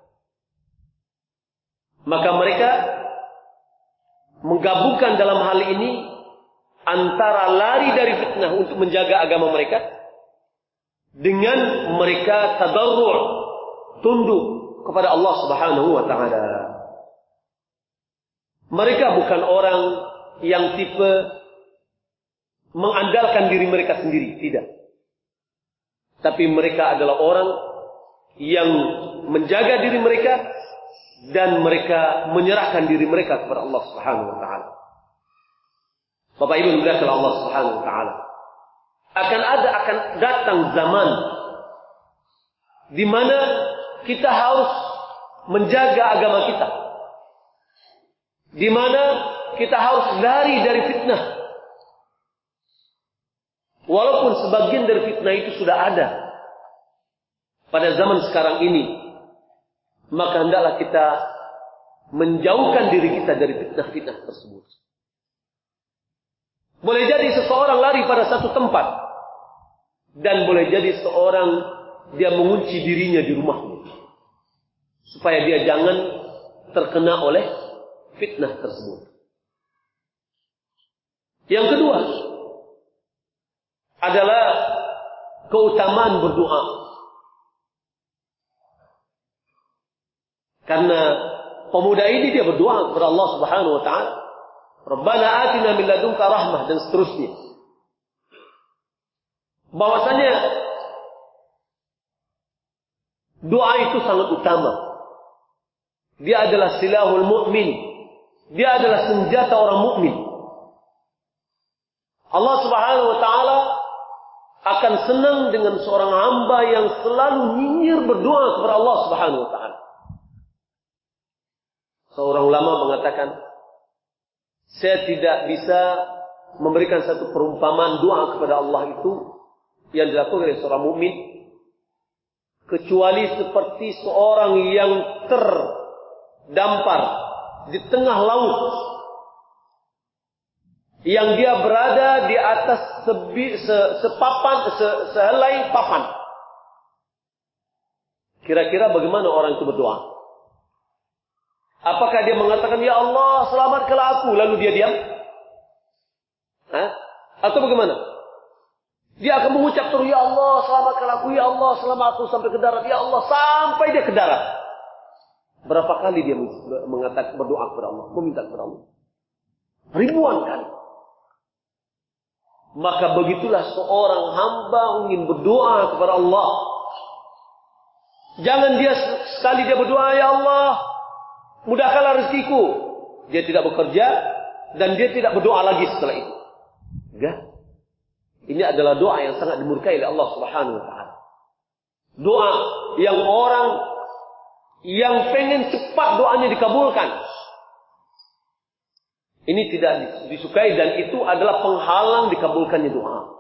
Maka mereka menggabungkan dalam hal ini antara lari dari fitnah untuk menjaga agama mereka dengan mereka tadarru', tunduk kepada Allah Subhanahu wa taala. Mereka bukan orang yang tipe mengandalkan diri mereka sendiri, tidak. Tapi mereka adalah orang yang menjaga diri mereka dan mereka menyerahkan diri mereka kepada Allah Subhanahu wa taala. Bapak Ibu dimuliakan Allah Subhanahu wa taala. Akan ada akan datang zaman di mana kita harus menjaga agama kita. Di mana kita harus lari dari fitnah. Walaupun sebagian dari fitnah itu sudah ada pada zaman sekarang ini, maka hendaklah kita menjauhkan diri kita dari fitnah-fitnah tersebut. Boleh jadi seseorang lari pada satu tempat, dan boleh jadi seorang dia mengunci dirinya di rumahnya, supaya dia jangan terkena oleh fitnah tersebut. Yang kedua adalah keutamaan berdoa. Karena pemuda ini dia berdoa kepada Allah Subhanahu wa taala, Rabbana atina min ladunka rahmah, dan seterusnya. Bahwasanya doa itu sangat utama. Dia adalah silahul mukmin. Dia adalah senjata orang mukmin. Allah Subhanahu wa taala akan senang dengan seorang hamba yang selalu nyinyir berdoa kepada Allah Subhanahu wa taala. Seorang ulama mengatakan, saya tidak bisa memberikan satu perumpamaan doa kepada Allah itu yang dilakukan oleh seorang mukmin kecuali seperti seorang yang terdampar di tengah laut, yang dia berada di atas sebi, se, sepapan, se, sehelai papan. Kira-kira bagaimana orang itu berdoa? Apakah dia mengatakan, Ya Allah, selamatkanlah aku, lalu dia diam? Hah? Atau bagaimana? Dia akan mengucap terus, Ya Allah, selamatkanlah aku, Ya Allah, selamat aku sampai ke darat, Ya Allah, sampai dia ke darat. Berapa kali dia mengatakan berdoa kepada Allah, meminta kepada Allah? Ribuan kali. Maka begitulah seorang hamba ingin berdoa kepada Allah. Jangan dia sekali dia berdoa, Ya Allah, mudahkanlah rezekiku. Dia tidak bekerja dan dia tidak berdoa lagi setelah itu. Enggak. Ini adalah doa yang sangat dimurkai oleh Allah Subhanahu wa taala. Doa yang orang yang pengen cepat doanya dikabulkan. Ini tidak disukai dan itu adalah penghalang dikabulkannya doa.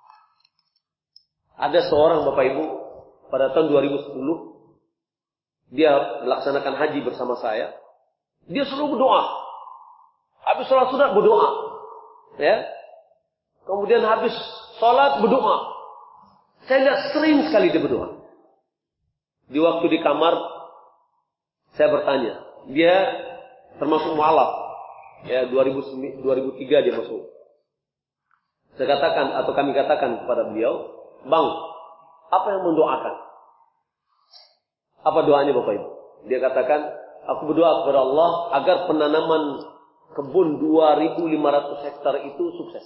Ada seorang Bapak Ibu pada tahun dua ribu sepuluh dia melaksanakan haji bersama saya. Dia selalu berdoa. Habis sholat sunat berdoa. Ya. Kemudian habis sholat berdoa. Saya lihat sering sekali dia berdoa. Di waktu di kamar, saya bertanya. Dia termasuk mu'alaf. Ya, dua ribu tiga dia masuk. Saya katakan, atau kami katakan kepada beliau, Bang, apa yang mendoakan? Apa doanya Bapak Ibu? Dia katakan, aku berdoa kepada Allah agar penanaman kebun dua ribu lima ratus hektar itu sukses.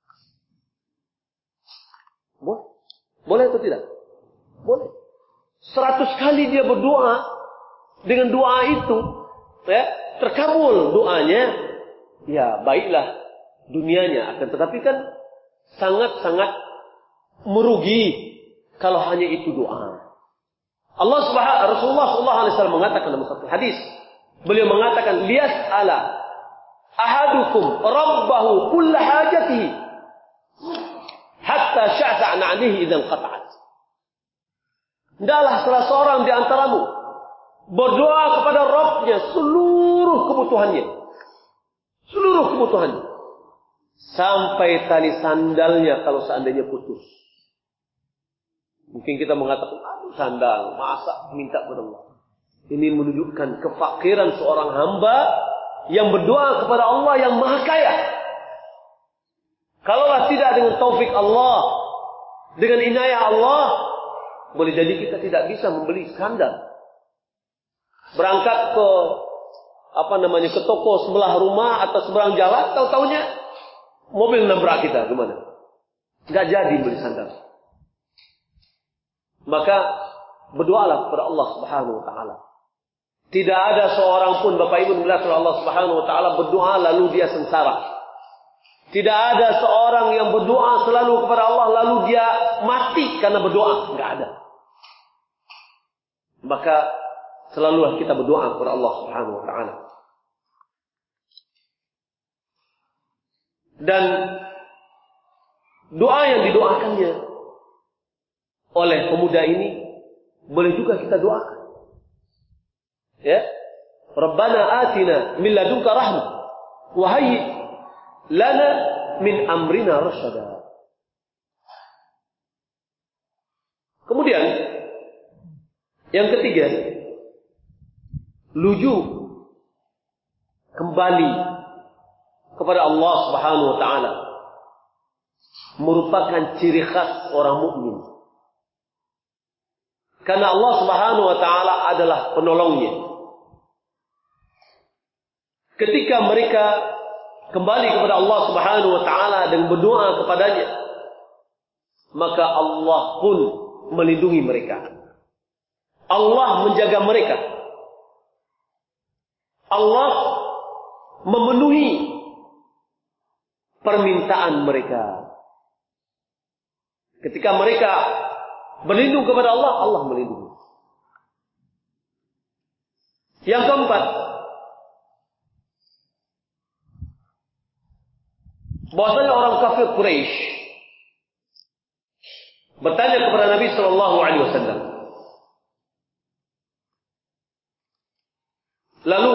Boleh? Boleh atau tidak? Boleh. Seratus kali dia berdoa, dengan doa itu, ya, terkabul doanya, ya baiklah dunianya. Akan tetapi kan sangat-sangat merugi kalau hanya itu doa. Allah Subhanahu Rasulullah sallallahu alaihi wasallam mengatakan dalam satu hadis, beliau mengatakan, liyas'ala ahadukum rabbahu kull hajatihi hatta sya'sa 'anhu idzan qata'at. Hendaklah salah seorang di antaramu berdoa kepada Rabb-Nya seluruh kebutuhannya. Seluruh kebutuhannya. Sampai tali sandalnya kalau seandainya putus. Mungkin kita mengatakan, aduh sandal, masa minta kepada Allah. Ini menunjukkan kefakiran seorang hamba yang berdoa kepada Allah yang maha kaya. Kalaulah tidak dengan taufik Allah, dengan inayah Allah, boleh jadi kita tidak bisa membeli sandal. Berangkat ke apa namanya ke toko sebelah rumah atau seberang jalan, tahu-taunya mobil nabrak kita, gimana? Enggak jadi beli sandal. Maka berdoalah kepada Allah Subhanahu wa taala. Tidak ada seorang pun Bapak Ibu melihat Allah Subhanahu wa taala berdoa lalu dia sengsara. Tidak ada seorang yang berdoa selalu kepada Allah lalu dia mati karena berdoa, enggak ada. Maka selalulah kita berdoa kepada Allah Subhanahu wa taala. Dan doa yang didoakannya oleh pemuda ini boleh juga kita doakan. Ya. Rabbana atina min ladunka rahmah wa hayyi lana min amrina rasyada. Kemudian yang ketiga, luju kembali kepada Allah Subhanahu wa taala merupakan ciri khas orang mukmin. Karena Allah Subhanahu wa taala adalah penolongnya. Ketika mereka kembali kepada Allah Subhanahu wa taala dan berdoa kepadanya, maka Allah pun melindungi mereka. Allah menjaga mereka. Allah memenuhi permintaan mereka. Ketika mereka berlindung kepada Allah, Allah melindungi. Yang keempat, bahwasanya orang kafir Quraisy bertanya kepada Nabi sallallahu alaihi wasallam. Lalu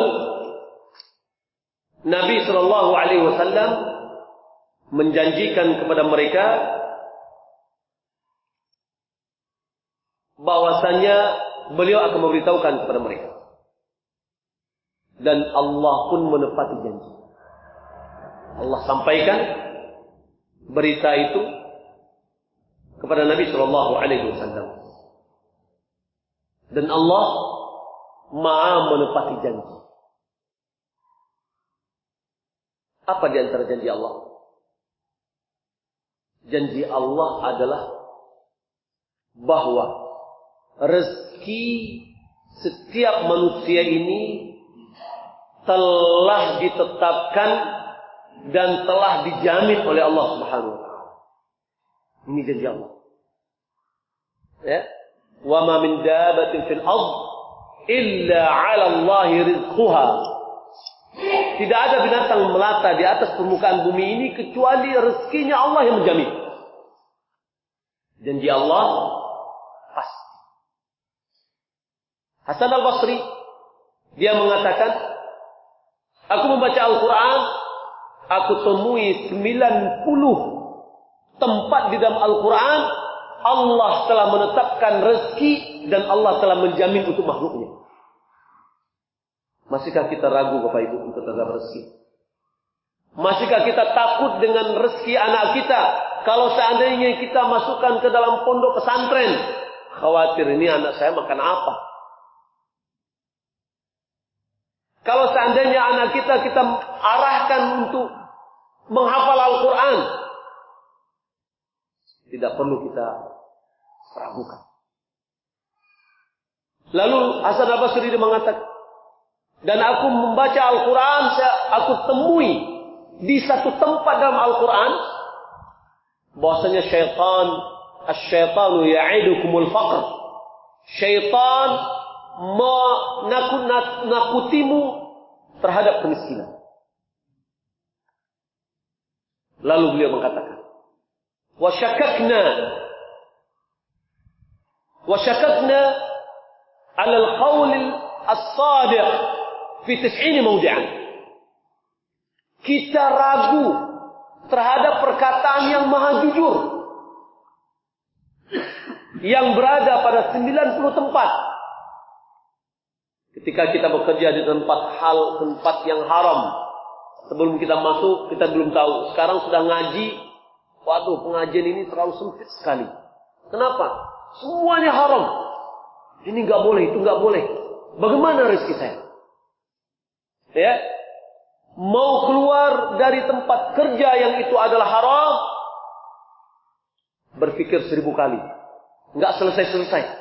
Nabi sallallahu alaihi wasallam menjanjikan kepada mereka bahwasanya beliau akan memberitahukan kepada mereka. Dan Allah pun menepati janji. Allah sampaikan berita itu kepada Nabi sallallahu alaihi wasallam. Dan Allah Maha menepati janji. Apa di antara janji Allah? Janji Allah adalah bahwa rezeki setiap manusia ini telah ditetapkan dan telah dijamin oleh Allah Subhanahu wa taala. Ini janji Allah. Ya. Wa ma min dabatin fil ardh illa 'ala Allahi rizquha. Tidak ada binatang melata di atas permukaan bumi ini kecuali rezekinya Allah yang menjamin. Janji Allah pasti. Hasan al-Basri dia mengatakan, aku membaca Al-Quran, aku temui sembilan puluh tempat di dalam Al-Quran Allah telah menetapkan rezeki dan Allah telah menjamin untuk makhluknya. Masihkah kita ragu Bapak Ibu untuk terhadap rezeki? Masihkah kita takut dengan rezeki anak kita? Kalau seandainya kita masukkan ke dalam pondok pesantren, khawatir ini anak saya makan apa? Kalau seandainya anak kita kita arahkan untuk menghafal Al-Quran, tidak perlu kita ragukan. Lalu Hasan al-Basri mengatakan, dan aku membaca Al-Quran, aku temui di satu tempat dalam Al-Quran, bahwasanya syaitan, asy-syaitanu ya'idukumul faqr. Syaitan menakut-nakutimu terhadap kemiskinan. Lalu beliau mengatakan, wa syakakna wa syakakna 'ala al-qawl as-sadiq fi tis'in mawdi'an. Kita ragu terhadap perkataan yang maha jujur yang berada pada sembilan puluh tempat. Ketika kita bekerja di tempat hal, tempat yang haram, sebelum kita masuk kita belum tahu. Sekarang sudah ngaji, waduh pengajian ini terlalu sempit sekali. Kenapa? Semuanya haram. Ini nggak boleh, itu nggak boleh. Bagaimana rezeki saya? Ya, mau keluar dari tempat kerja yang itu adalah haram, berpikir seribu kali, nggak selesai-selesai.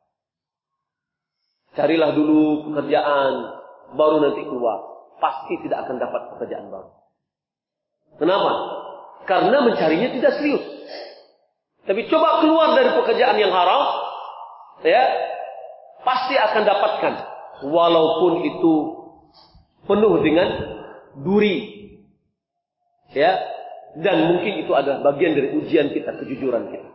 Carilah dulu pekerjaan, baru nanti keluar. Pasti tidak akan dapat pekerjaan baru. Kenapa? Karena mencarinya tidak serius. Tapi coba keluar dari pekerjaan yang haram, ya, pasti akan dapatkan, walaupun itu penuh dengan duri, ya, dan mungkin itu adalah bagian dari ujian kita, kejujuran kita.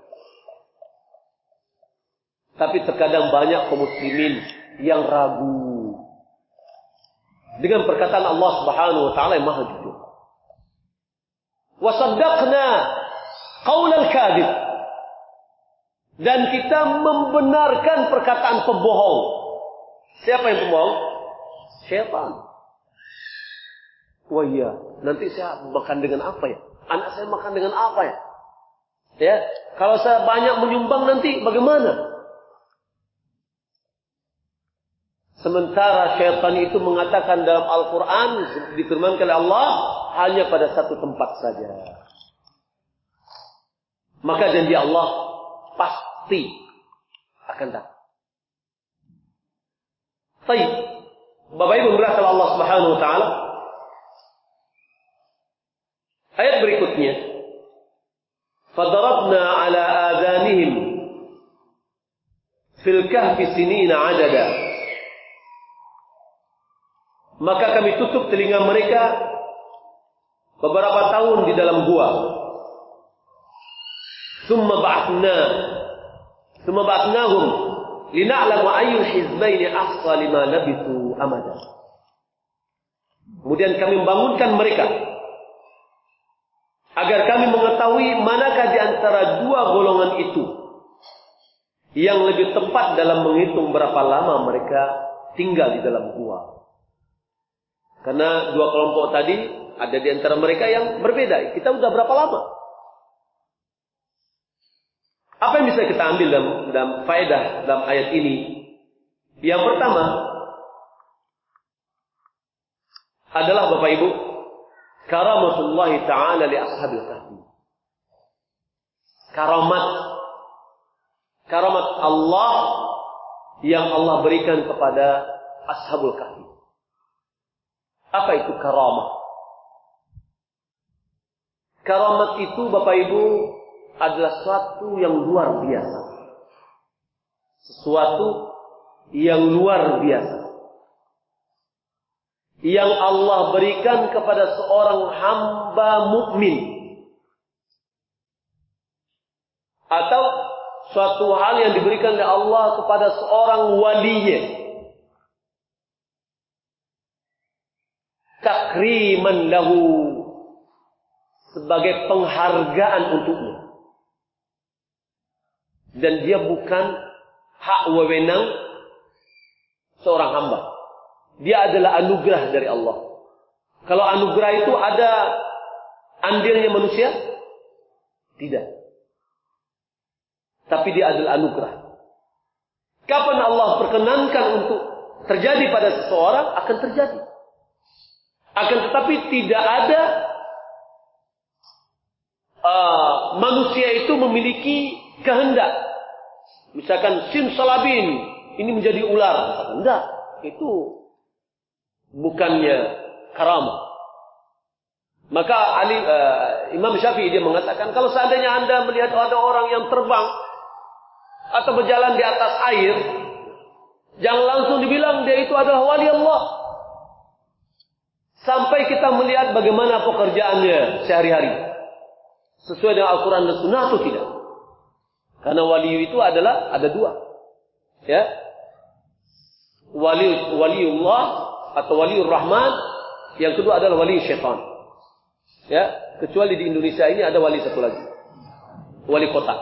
Tapi terkadang banyak kaum muslimin yang ragu dengan perkataan Allah Subhanahu wa taala yang maha jujur. Wa saddaqna qaul al-kadhib, dan kita membenarkan perkataan pembohong. Siapa yang pembohong? Syaitan. Wah iya, nanti saya makan dengan apa ya? Anak saya makan dengan apa ya? Ya, kalau saya banyak menyumbang nanti bagaimana? Sementara syaitan itu mengatakan dalam Al-Quran, difirmankan oleh Allah, hanya pada satu tempat saja. Maka janji Allah pasti akan datang. Baik, Bapak Ibu berkata Allah Subhanahu wa taala, ayat berikutnya, fadarabna ala adhanihim fil kahfi sinina adada. Maka kami tutup telinga mereka beberapa tahun di dalam gua. Tsumma ba'athna tsumma ba'athnahum lina'lama ayyul hizbaini ahsa lima labithu amada. Kemudian kami membangunkan mereka agar kami mengetahui manakah di antara dua golongan itu yang lebih tepat dalam menghitung berapa lama mereka tinggal di dalam gua. Karena dua kelompok tadi ada di antara mereka yang berbeda. Kita udah berapa lama? Apa yang bisa kita ambil dalam, dalam faedah dalam ayat ini? Yang pertama adalah Bapak Ibu, karamatullah ta'ala li ashabil kahfi. Karamat karamat Allah yang Allah berikan kepada ashabul kahfi. Apa itu karamah? Karamat itu Bapak Ibu adalah sesuatu yang luar biasa. Sesuatu yang luar biasa. Yang Allah berikan kepada seorang hamba mukmin. Atau suatu hal yang diberikan oleh Allah kepada seorang walinya. Takriman lahu, sebagai penghargaan untuknya. Dan dia bukan hak wewenang seorang hamba. Dia adalah anugerah dari Allah. Kalau anugerah itu ada andilnya manusia? Tidak. Tapi dia adalah anugerah. Kapan Allah perkenankan untuk terjadi pada seseorang, akan terjadi. Akan tetapi tidak ada uh, manusia itu memiliki kehendak. Misalkan simsalabin ini menjadi ular. Tidak. Itu bukannya karamah. Maka Ali, uh, Imam Syafi'i dia mengatakan, kalau seandainya anda melihat ada orang yang terbang atau berjalan di atas air, jangan langsung dibilang dia itu adalah wali Allah. Sampai kita melihat bagaimana pekerjaannya sehari-hari. Sesuai dengan Al-Quran dan Sunnah atau tidak. Karena wali itu adalah, ada dua. Ya. Wali, waliullah atau waliur Rahman. Yang kedua adalah wali syaitan. Ya. Kecuali di Indonesia ini ada wali satu lagi. Wali kota.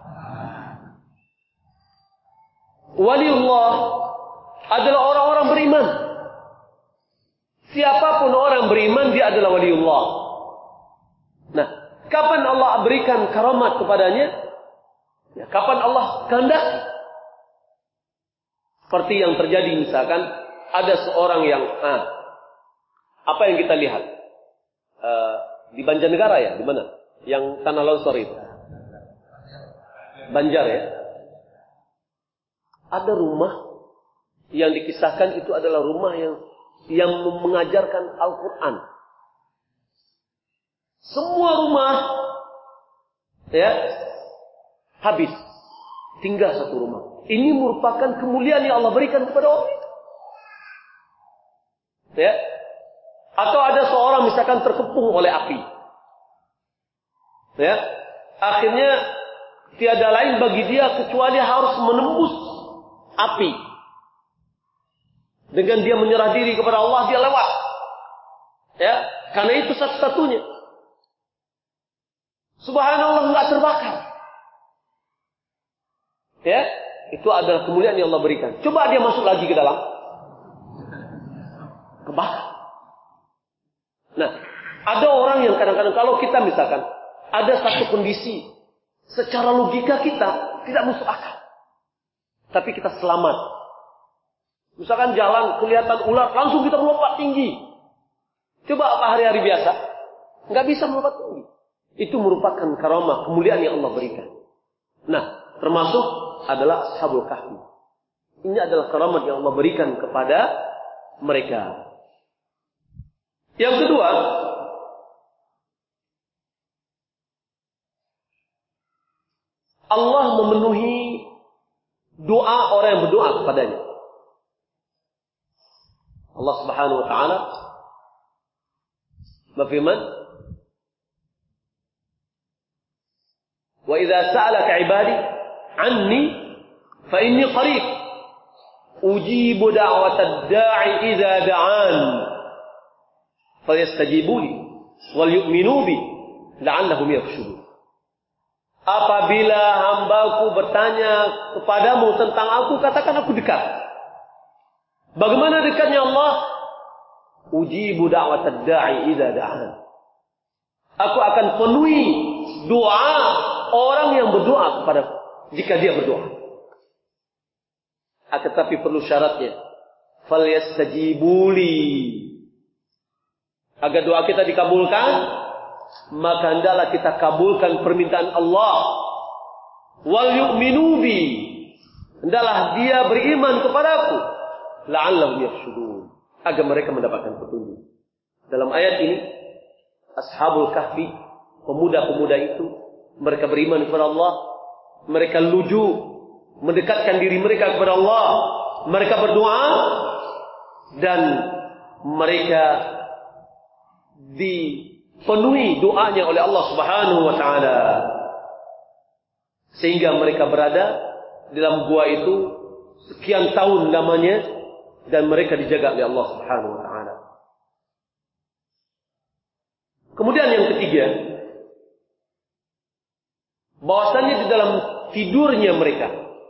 Waliullah adalah orang-orang beriman. Siapapun orang beriman, dia adalah waliullah. Nah, kapan Allah berikan karamat kepadanya? Ya, kapan Allah kehendaki. Seperti yang terjadi misalkan, ada seorang yang, ah, apa yang kita lihat? Uh, di Banjarnegara ya? Di mana? Yang tanah longsor itu. Banjar ya? Ada rumah yang dikisahkan itu adalah rumah yang yang mengajarkan Al-Quran. Semua rumah ya habis, tinggal satu rumah. Ini merupakan kemuliaan yang Allah berikan kepada orang itu. Ya, atau ada seorang misalkan terkepung oleh api. Ya, akhirnya tiada lain bagi dia kecuali harus menembus api. Dengan dia menyerah diri kepada Allah, dia lewat. Ya, karena itu satu-satunya. Subhanallah, enggak terbakar. Ya, itu adalah kemuliaan yang Allah berikan. Coba dia masuk lagi ke dalam, kebakar. Nah, ada orang yang kadang-kadang kalau kita misalkan ada satu kondisi, secara logika kita tidak masuk akal, tapi kita selamat. Misalkan jalan kelihatan ular, langsung kita melompat tinggi. Coba apa hari-hari biasa? Enggak bisa melompat tinggi. Itu merupakan karamah, kemuliaan yang Allah berikan. Nah, termasuk adalah Ashabul Kahfi. Ini adalah karamah yang Allah berikan kepada mereka. Yang kedua, Allah memenuhi doa orang yang berdoa kepadanya. Allah Subhanahu wa taala berfirman, "Wa idza sa'alaka 'ibadi 'anni fa inni qarib ujibu da'watad da'i idza da'an fayastajibu li wal yu'minu bi la'allahum yarshudun." Apabila hambaku bertanya kepadamu tentang aku, katakan aku dekat. Bagaimana dekatnya Allah? Ujibu da'watad da'i idza da'an. Aku akan penuhi doa orang yang berdoa kepada jika dia berdoa. Akan tapi perlu syaratnya. Falyastajibu li. Agar doa kita dikabulkan, maka hendaklah kita kabulkan permintaan Allah. Wal yu'minu bi. Hendaklah dia beriman kepadaku. La'allahum yarshudun, agar mereka mendapatkan petunjuk. Dalam ayat ini, Ashabul Kahfi, pemuda-pemuda itu, mereka beriman kepada Allah, mereka luju mendekatkan diri mereka kepada Allah, mereka berdoa dan mereka dipenuhi doanya oleh Allah Subhanahu wa taala, sehingga mereka berada di dalam gua itu sekian tahun lamanya. Dan mereka dijaga oleh Allah Subhanahu wa taala. Kemudian yang ketiga, bahwasanya di dalam tidurnya mereka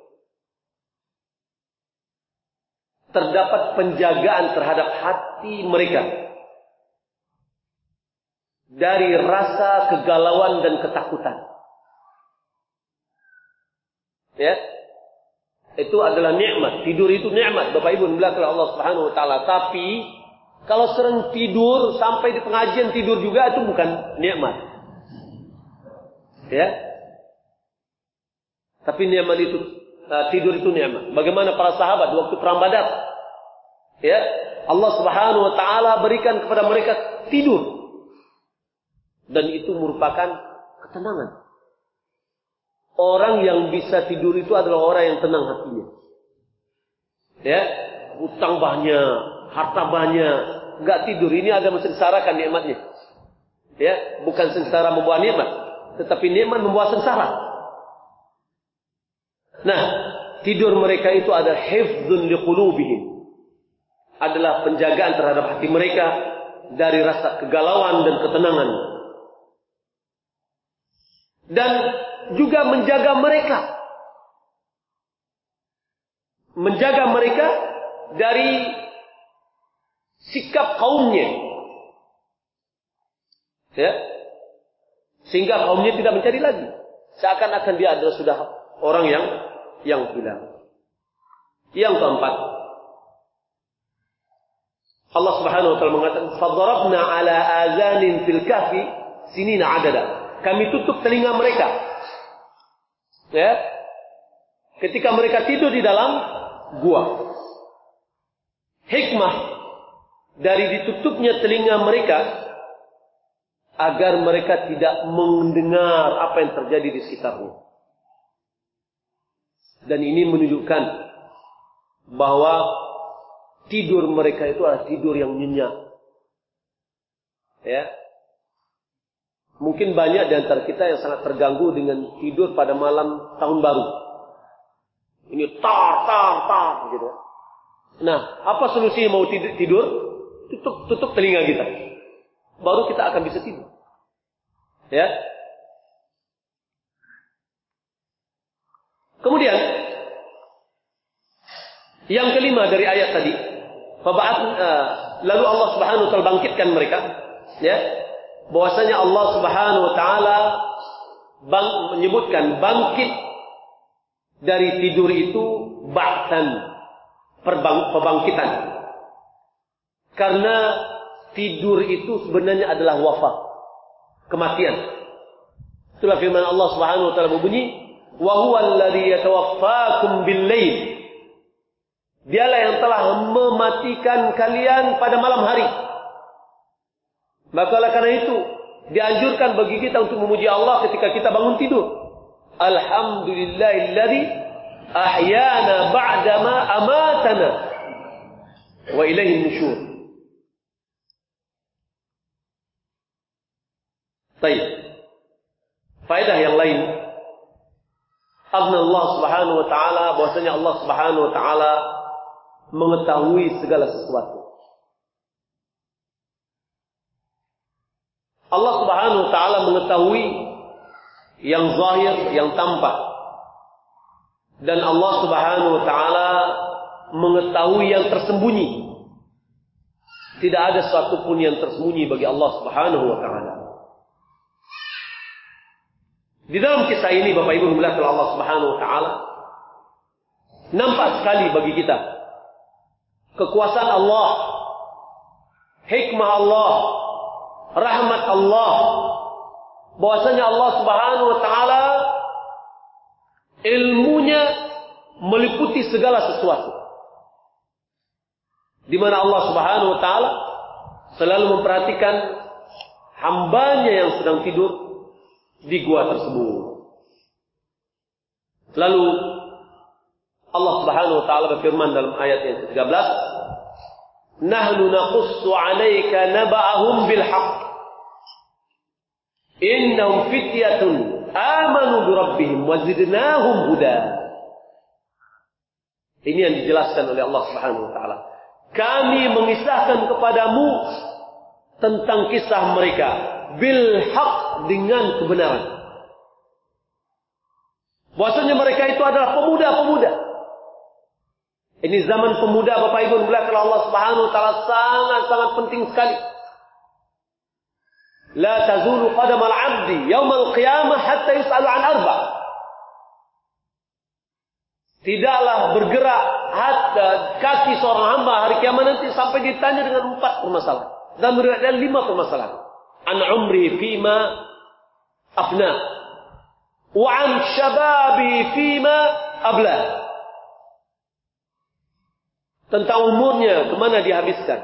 terdapat penjagaan terhadap hati mereka dari rasa kegalauan dan ketakutan. Ya, itu adalah nikmat. Tidur itu nikmat, Bapak Ibu dimuliakan oleh Allah Subhanahu wa taala. Tapi kalau sering tidur sampai di pengajian tidur juga, itu bukan nikmat. Ya. Tapi nikmat itu, uh, tidur itu nikmat. Bagaimana para sahabat waktu perang Badar? Ya, Allah Subhanahu wa taala berikan kepada mereka tidur. Dan itu merupakan ketenangan. Orang yang bisa tidur itu adalah orang yang tenang hatinya. Ya, utang banyak, harta banyak, enggak tidur. Ini ada mensengsarakan nikmatnya. Ya, bukan sengsara membawa nikmat, tetapi nikmat membawa sengsara. Nah, tidur mereka itu adalah hifdzun liqulubihim. Adalah penjagaan terhadap hati mereka dari rasa kegalauan dan ketenangan. Dan juga menjaga mereka. Menjaga mereka dari sikap kaumnya. Ya. Sehingga kaumnya tidak mencari lagi. Seakan-akan dia adalah sudah orang yang yang hilang. Yang keempat, Allah Subhanahu wa taala mengatakan, "Fadarabna 'ala azanin fil kahfi sinina 'adada." Kami tutup telinga mereka. Ya. Ketika mereka tidur di dalam gua. Hikmah dari ditutupnya telinga mereka agar mereka tidak mendengar apa yang terjadi di sekitarnya. Dan ini menunjukkan bahwa tidur mereka itu adalah tidur yang nyenyak. Ya. Mungkin banyak di antara kita yang sangat terganggu dengan tidur pada malam tahun baru. Ini tar, tar, tar, gitu. Nah, apa solusinya mau tidur? tidur? Tutup, tutup telinga kita. Baru kita akan bisa tidur. Ya. Kemudian, yang kelima dari ayat tadi, Faba'at, uh, lalu Allah Subhanahu wa taala bangkitkan mereka, ya. Bahwasanya Allah Subhanahu wa taala bang, menyebutkan bangkit dari tidur itu ba'tsan, pembangkitan. Karena tidur itu sebenarnya adalah wafat, kematian. Itulah firman Allah Subhanahu wa taala berbunyi, "Wa huwal ladzi yatawaffakum bil-lail." Dialah yang telah mematikan kalian pada malam hari. Maka oleh karena itu dianjurkan bagi kita untuk memuji Allah ketika kita bangun tidur. Alhamdulillahilladzi ahyana ba'dama amatana wa ilaihin nusyur. Baik. Faedah yang lain. Allah Subhanahu wa taala, bahwasanya Allah Subhanahu wa taala mengetahui segala sesuatu. Allah Subhanahu wa taala mengetahui yang zahir, yang tampak. Dan Allah Subhanahu wa taala mengetahui yang tersembunyi. Tidak ada sesuatu pun yang tersembunyi bagi Allah Subhanahu wa taala. Di dalam kisah ini Bapak Ibu dimuliakan oleh Allah Subhanahu wa taala, nampak sekali bagi kita kekuasaan Allah, hikmah Allah, rahmat Allah, bahwasanya Allah Subhanahu wa taala ilmunya meliputi segala sesuatu. Di mana Allah Subhanahu wa taala selalu memperhatikan hambanya yang sedang tidur di gua tersebut. Lalu Allah Subhanahu wa taala berfirman dalam ayat yang ke tiga belas, "Nahnu naqussu 'alaika naba'ahum bil haqq. Innahum fityatun amanu bi rabbihim wa zidnahum huda." Ini yang dijelaskan oleh Allah Subhanahu wa taala. Kami mengisahkan kepadamu tentang kisah mereka bil haqq, dengan kebenaran. Bahwasanya mereka itu adalah pemuda-pemuda. Ini zaman pemuda, Bapak Ibu dimuliakan Allah Subhanahu wa taala, sangat-sangat penting sekali. La tazulu qadam al-'abdi yaumil qiyamah hatta yus'alu 'an arba'. Tidaklah bergerak hatta kaki seorang hamba hari kiamat nanti sampai ditanya dengan empat permasalahan. Dan ada lima permasalahan. An umri fima afna. Wa an shababi fima abla. Tentang umurnya, kemana dihabiskan.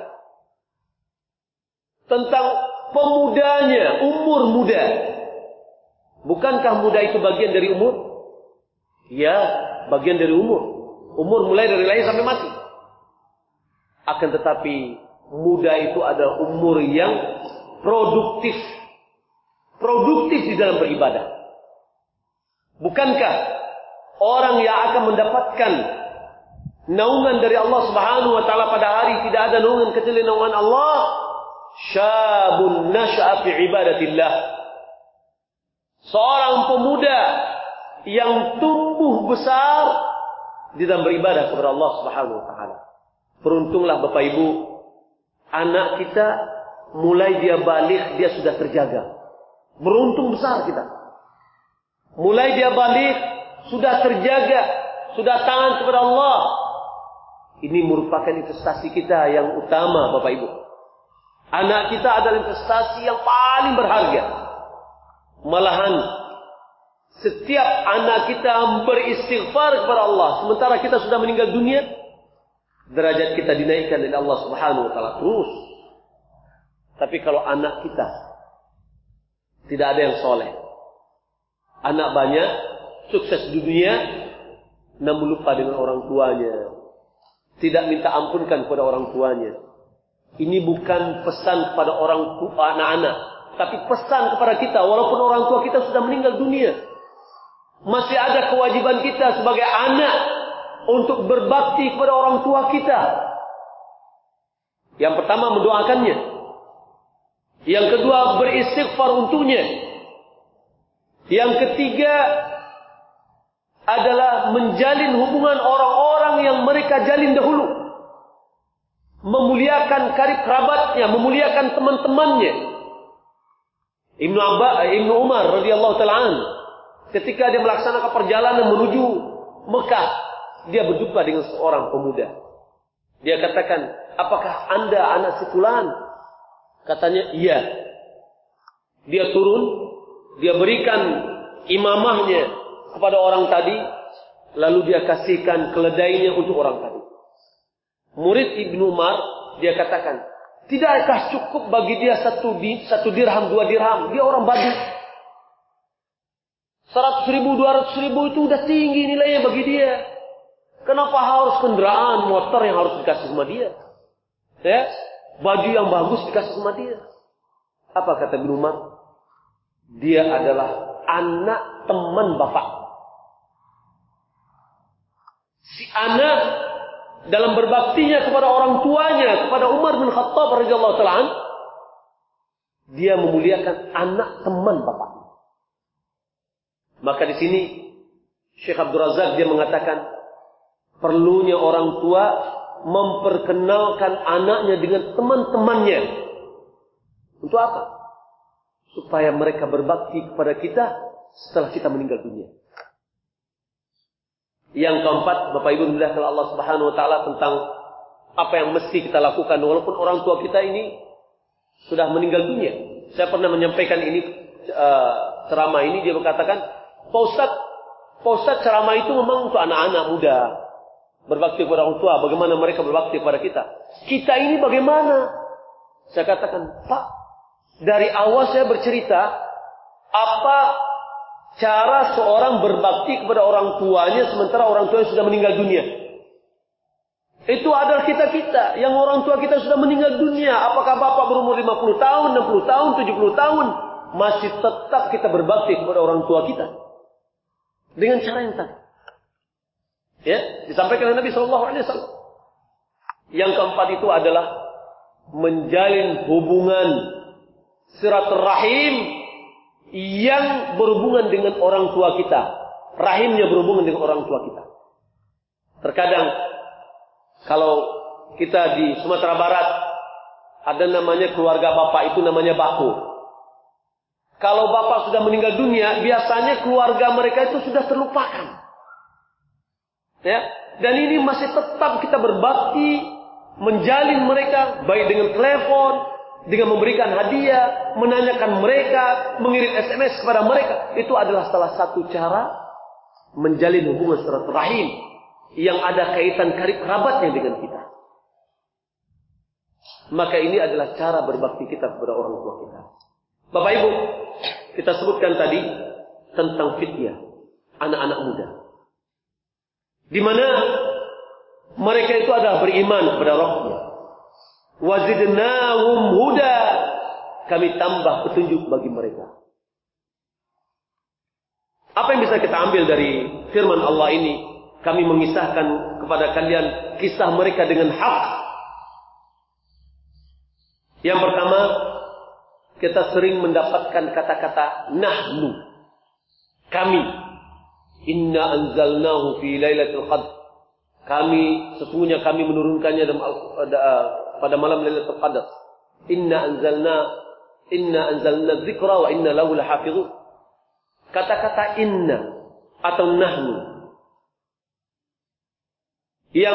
Tentang pemudanya, umur muda. Bukankah muda itu bagian dari umur? Ya, bagian dari umur. Umur mulai dari lahir sampai mati. Akan tetapi muda itu adalah umur yang produktif. Produktif di dalam beribadah. Bukankah orang yang akan mendapatkan naungan dari Allah Subhanahu wa taala pada hari tidak ada naungan kecuali naungan Allah? Syabun nasha'a fi ibadatillah. Seorang pemuda yang tumbuh besar di dalam beribadah kepada Allah Subhanahu wa taala. Beruntunglah Bapak Ibu, anak kita mulai dia balik dia sudah terjaga. Beruntung besar kita. Mulai dia balik sudah terjaga, sudah taat kepada Allah. Ini merupakan investasi kita yang utama, Bapak Ibu. Anak kita adalah investasi yang paling berharga. Malahan setiap anak kita beristighfar kepada Allah sementara kita sudah meninggal dunia, derajat kita dinaikkan oleh Allah Subhanahu wa taala terus. Tapi kalau anak kita tidak ada yang soleh, anak banyak, sukses di dunia, namun lupa dengan orang tuanya, tidak minta ampunkan kepada orang tuanya. Ini bukan pesan kepada orang tua anak-anak, tapi pesan kepada kita. Walaupun orang tua kita sudah meninggal dunia, masih ada kewajiban kita sebagai anak untuk berbakti kepada orang tua kita. Yang pertama mendoakannya. Yang kedua beristighfar untuknya. Yang ketiga adalah menjalin hubungan orang-orang yang mereka jalin dahulu. Memuliakan karib kerabatnya, memuliakan teman-temannya. Ibnu Abba, Ibnu Umar radhiyallahu taala an, ketika dia melaksanakan perjalanan menuju Mekah, dia berjumpa dengan seorang pemuda. Dia katakan, "Apakah Anda anak si fulan?" Katanya, "Iya." Dia turun, dia berikan imamahnya kepada orang tadi, lalu dia kasihkan keledainya untuk orang tadi. Murid Ibnu Umar, dia katakan, tidakkah cukup bagi dia satu, di, satu dirham, dua dirham? Dia orang Badu. Seratus ribu, dua ratus ribu itu udah tinggi nilainya bagi dia. Kenapa harus kendaraan, motor yang harus dikasih sama dia? Ya, baju yang bagus dikasih sama dia. Apa kata Ibnu Umar? Dia adalah anak teman bapak. Si anak dalam berbaktinya kepada orang tuanya, kepada Umar bin Khattab radhiyallahu taala an, dia memuliakan anak teman bapak. Maka di sini Syekh Abdul Razak dia mengatakan perlunya orang tua memperkenalkan anaknya dengan teman-temannya. Untuk apa? Supaya mereka berbakti kepada kita setelah kita meninggal dunia. Yang keempat, Bapak Ibu dimuliakan Allah Subhanahu wa taala, tentang apa yang mesti kita lakukan walaupun orang tua kita ini sudah meninggal dunia. Saya pernah menyampaikan ini uh, ceramah ini, dia berkatakan, "Pak Ustaz, Pak Ustaz, ceramah itu memang untuk anak-anak muda. Berbakti kepada orang tua, bagaimana mereka berbakti kepada kita. Kita ini bagaimana?" Saya katakan, "Pak, dari awal saya bercerita apa cara seorang berbakti kepada orang tuanya sementara orang tuanya sudah meninggal dunia. Itu adalah kita-kita yang orang tua kita sudah meninggal dunia. Apakah bapak berumur lima puluh tahun, enam puluh tahun, tujuh puluh tahun, masih tetap kita berbakti kepada orang tua kita dengan cara yang tadi. Ya, disampaikan oleh Nabi sallallahu alaihi wasallam. Yang keempat itu adalah menjalin hubungan silaturahim yang berhubungan dengan orang tua kita. rahimnya berhubungan dengan orang tua kita. Terkadang kalau kita di Sumatera Barat ada namanya keluarga bapak, itu namanya bako. Kalau bapak sudah meninggal dunia, biasanya keluarga mereka itu sudah terlupakan. Ya, dan ini masih tetap kita berbakti, menjalin mereka baik dengan telepon, dengan memberikan hadiah, menanyakan mereka, mengirim S M S kepada mereka. Itu adalah salah satu cara menjalin hubungan silaturahim yang ada kaitan karib kerabatnya dengan kita. Maka ini adalah cara berbakti kita kepada orang tua kita. Bapak Ibu, kita sebutkan tadi tentang fitnah anak-anak muda, di mana mereka itu adalah beriman kepada Rabbnya. Wazidnahum huda, kami tambah petunjuk bagi mereka. Apa yang bisa kita ambil dari firman Allah ini? Kami mengisahkan kepada kalian kisah mereka dengan hak. Yang pertama, kita sering mendapatkan kata-kata nahnu, kami. Inna anzalnahu fi lailatul qadr. Kami, sesungguhnya kami menurunkannya dalam pada malam Lailatul Qadar. Inna anzalna inna anzalna dzikra wa inna lahu lahafizun. Kata-kata inna atau nahnu yang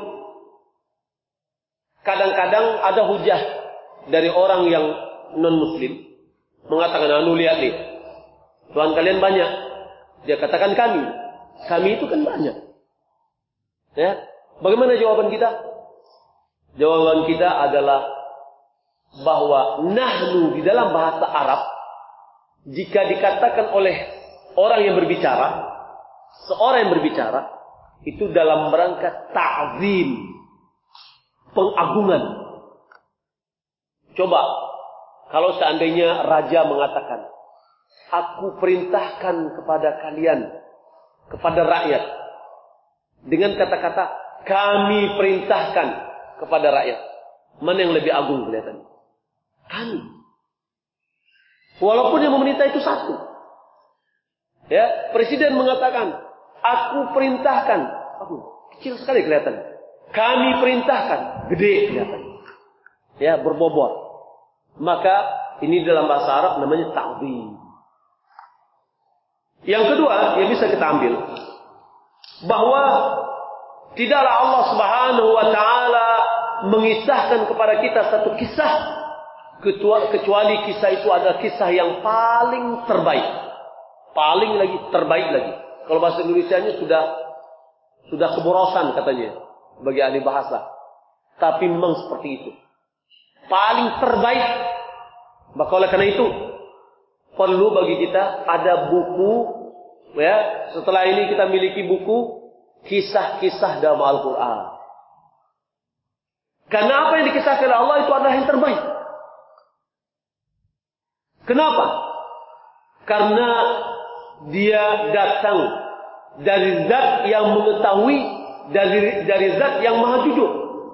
kadang-kadang ada hujah dari orang yang non-muslim mengatakan, anu lihat nih, Tuhan kalian banyak. Dia katakan kami. Kami itu kan banyak. Ya, bagaimana jawaban kita? Jawaban kita adalah bahwa nahnu di dalam bahasa Arab, jika dikatakan oleh orang yang berbicara, seorang yang berbicara, itu dalam rangka ta'zim, pengagungan. Coba, kalau seandainya raja mengatakan, aku perintahkan kepada kalian, kepada rakyat, dengan kata-kata, kami perintahkan kepada rakyat. Mana yang lebih agung kelihatan? Kami. Walaupun yang memerintah itu satu. Ya, presiden mengatakan, aku perintahkan. Aduh, kecil sekali kelihatan. Kami perintahkan, gede kelihatan. Ya, berbobot. Maka ini dalam bahasa Arab namanya ta'zim. Yang kedua yang bisa kita ambil, bahwa tidaklah Allah Subhanahu wa taala mengisahkan kepada kita satu kisah kecuali kisah itu adalah kisah yang paling terbaik. Paling lagi terbaik lagi. Kalau bahasa Indonesianya sudah sudah keborosan katanya bagi ahli bahasa. Tapi memang seperti itu. Paling terbaik. Maka oleh karena itu perlu bagi kita ada buku, ya, setelah ini kita miliki buku kisah-kisah dalam Al-Quran. Karena apa yang dikisahkan oleh Allah itu adalah yang terbaik. Kenapa? Karena dia datang dari zat yang mengetahui, dari dari zat yang maha jujur.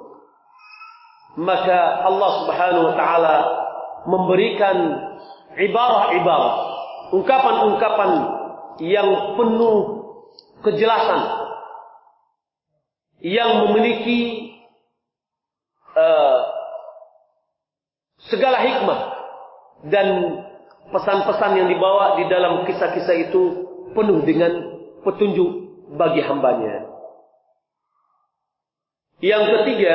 Maka Allah Subhanahu wa taala memberikan ibarah-ibarah, ungkapan-ungkapan yang penuh kejelasan, yang memiliki uh, segala hikmah, dan pesan-pesan yang dibawa di dalam kisah-kisah itu penuh dengan petunjuk bagi hambanya. Yang ketiga,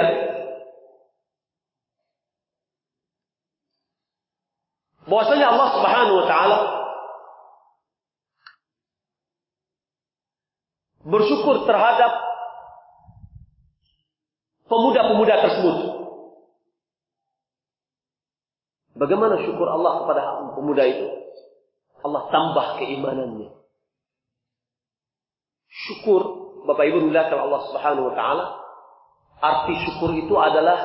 bahwasanya Allah Subhanahu wa taala bersyukur terhadap pemuda-pemuda tersebut. Bagaimana syukur Allah kepada pemuda itu? Allah tambah keimanannya. Syukur, Bapak Ibu dimuliakan Allah Subhanahu wa taala, arti syukur itu adalah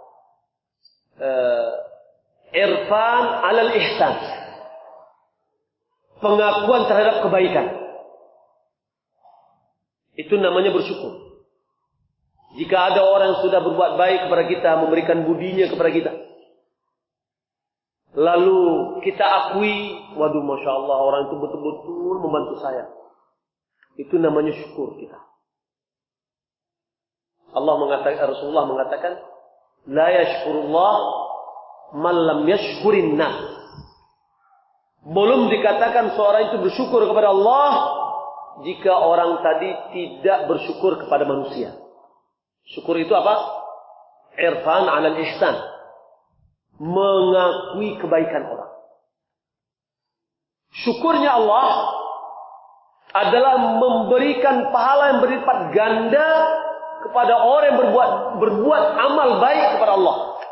uh, irfan alal ihsan, pengakuan terhadap kebaikan. Itu namanya bersyukur. Jika ada orang yang sudah berbuat baik kepada kita, memberikan budinya kepada kita, lalu kita akui, waduh, masya Allah, orang itu betul-betul membantu saya. Itu namanya syukur kita. Allah mengatakan, Rasulullah mengatakan, la yashkurullah man lam yashkurin nas. Belum dikatakan seorang itu bersyukur kepada Allah jika orang tadi tidak bersyukur kepada manusia. Syukur itu apa? Irfan 'alal ihsan. Mengakui kebaikan orang. Syukurnya Allah adalah memberikan pahala yang berlipat ganda kepada orang yang berbuat berbuat amal baik kepada Allah.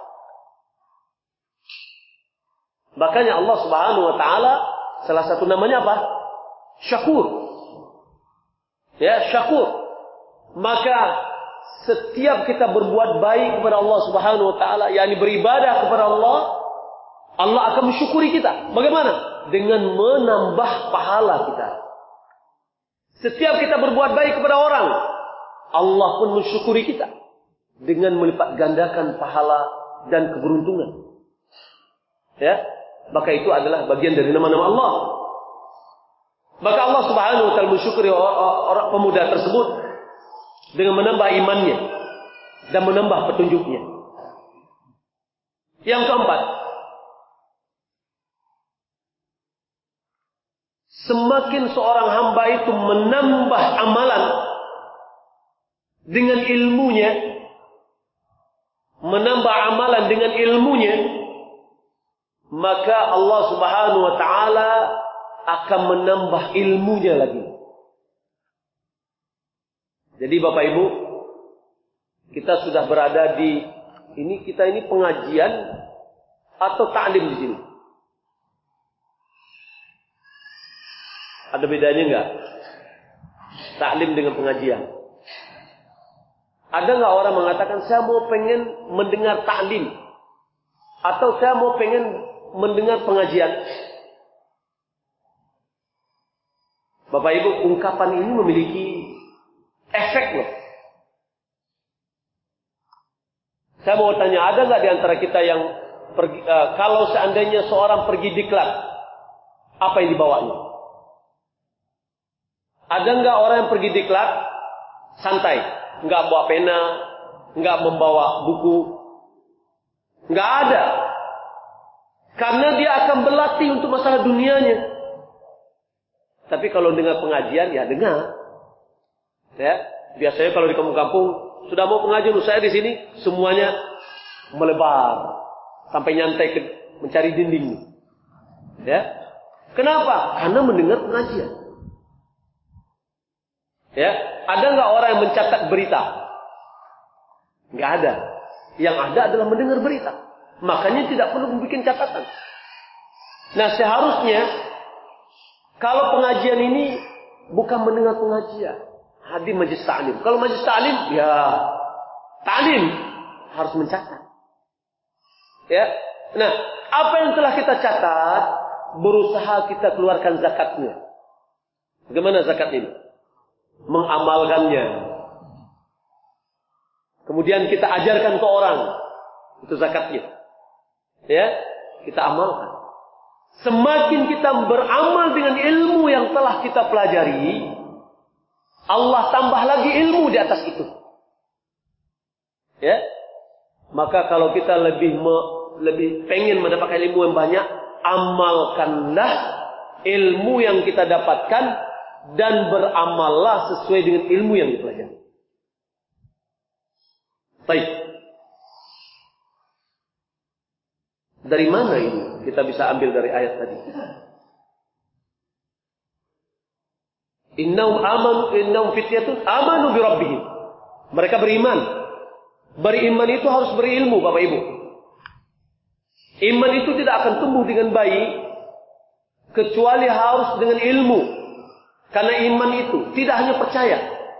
Makanya Allah Subhanahu wa taala salah satu namanya apa? Syakur. Ya, syakur. Maka setiap kita berbuat baik kepada Allah Subhanahu wa taala, yakni beribadah kepada Allah, Allah akan mensyukuri kita. Bagaimana? Dengan menambah pahala kita. Setiap kita berbuat baik kepada orang, Allah pun mensyukuri kita dengan melipat gandakan pahala dan keberuntungan. Ya, maka itu adalah bagian dari nama-nama Allah. Maka Allah Subhanahu wa taala mensyukuri orang pemuda tersebut dengan menambah imannya dan menambah petunjuknya. Yang keempat, semakin seorang hamba itu menambah amalan dengan ilmunya, menambah amalan dengan ilmunya, maka Allah Subhanahu wa taala akan menambah ilmunya lagi. Jadi Bapak Ibu, kita sudah berada di ini kita ini pengajian atau ta'lim di sini? Ada bedanya enggak? Ta'lim dengan pengajian. Ada enggak orang mengatakan saya mau pengen mendengar ta'lim atau saya mau pengen mendengar pengajian? Bapak Ibu, ungkapan ini memiliki efek loh. Saya mau tanya, ada enggak di antara kita yang pergi, uh, kalau seandainya seorang pergi diklat, apa yang dibawanya? Ada enggak orang yang pergi diklat santai, enggak bawa pena, enggak membawa buku? Enggak ada. Karena dia akan berlatih untuk masalah dunianya. Tapi kalau dengar pengajian, ya dengar. Ya, biasanya kalau di kampung-kampung sudah mau pengajian, saya di sini semuanya melebar sampai nyantai ke, mencari dinding. Ya, kenapa? Karena mendengar pengajian. Ya, ada nggak orang yang mencatat berita? Nggak ada. Yang ada adalah mendengar berita. Makanya tidak perlu membuat catatan. Nah, seharusnya kalau pengajian ini bukan mendengar pengajian, hadir majlis ta'lim. Kalau majlis ta'lim, ya ta'lim harus mencatat. Ya. Nah, apa yang telah kita catat, berusaha kita keluarkan zakatnya. Bagaimana zakat ini? Mengamalkannya. Kemudian kita ajarkan ke orang. Itu zakatnya. Ya, kita amalkan. Semakin kita beramal dengan ilmu yang telah kita pelajari, Allah tambah lagi ilmu di atas itu. Ya. Maka kalau kita lebih me, lebih pengen mendapatkan ilmu yang banyak, amalkanlah ilmu yang kita dapatkan dan beramallah sesuai dengan ilmu yang dipelajari. Baik. Dari mana ini kita bisa ambil dari ayat tadi? Innahum amanu innahum fityatun amanu bi rabbihim. Mereka beriman. Beriman itu harus berilmu, Bapak Ibu. Iman itu tidak akan tumbuh dengan baik kecuali harus dengan ilmu. Karena iman itu tidak hanya percaya.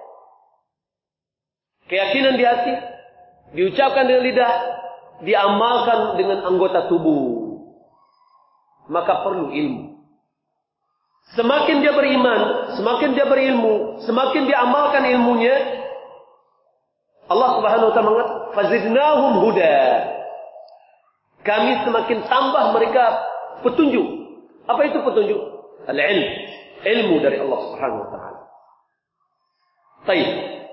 Keyakinan di hati, diucapkan dengan lidah, diamalkan dengan anggota tubuh. Maka perlu ilmu. Semakin dia beriman, semakin dia berilmu, semakin dia amalkan ilmunya, Allah Subhanahu wa taala mengatakan, "Fazidnahum huda." Kami semakin tambah mereka petunjuk. Apa itu petunjuk? Al-ilm, ilmu dari Allah Subhanahu wa taala. Baik.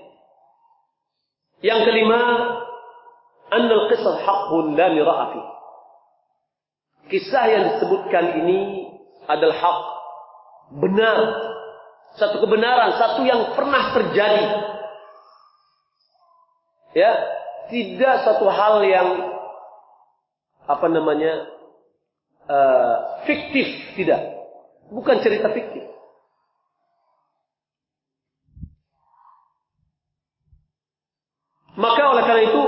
Yang kelima, annal qisah haqqun la mira'a fi. Kisah yang disebutkan ini adalah hak, benar, satu kebenaran, satu yang pernah terjadi. Ya, tidak satu hal yang apa namanya uh, fiktif, tidak, bukan cerita fiktif. Maka oleh karena itu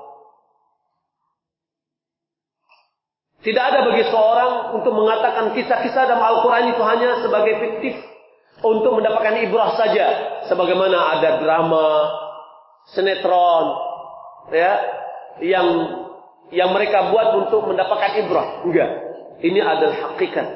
tidak ada bagi seorang untuk mengatakan kisah-kisah dalam Al-Quran itu hanya sebagai fiktif untuk mendapatkan ibrah saja, sebagaimana ada drama, sinetron, ya, yang yang mereka buat untuk mendapatkan ibrah. Enggak, ini adalah hakikat.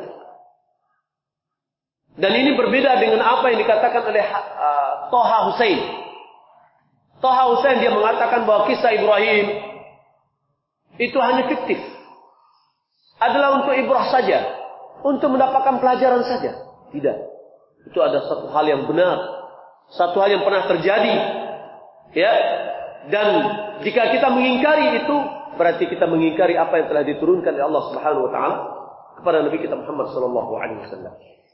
Dan ini berbeda dengan apa yang dikatakan oleh uh, Toha Hussein. Toha Hussein dia mengatakan bahwa kisah Ibrahim itu hanya fiktif, adalah untuk ibrah saja, untuk mendapatkan pelajaran saja. Tidak. Itu ada satu hal yang benar, satu hal yang pernah terjadi. Ya. Dan jika kita mengingkari itu, berarti kita mengingkari apa yang telah diturunkan oleh Allah Subhanahu wa taala kepada Nabi kita Muhammad sallallahu alaihi wasallam.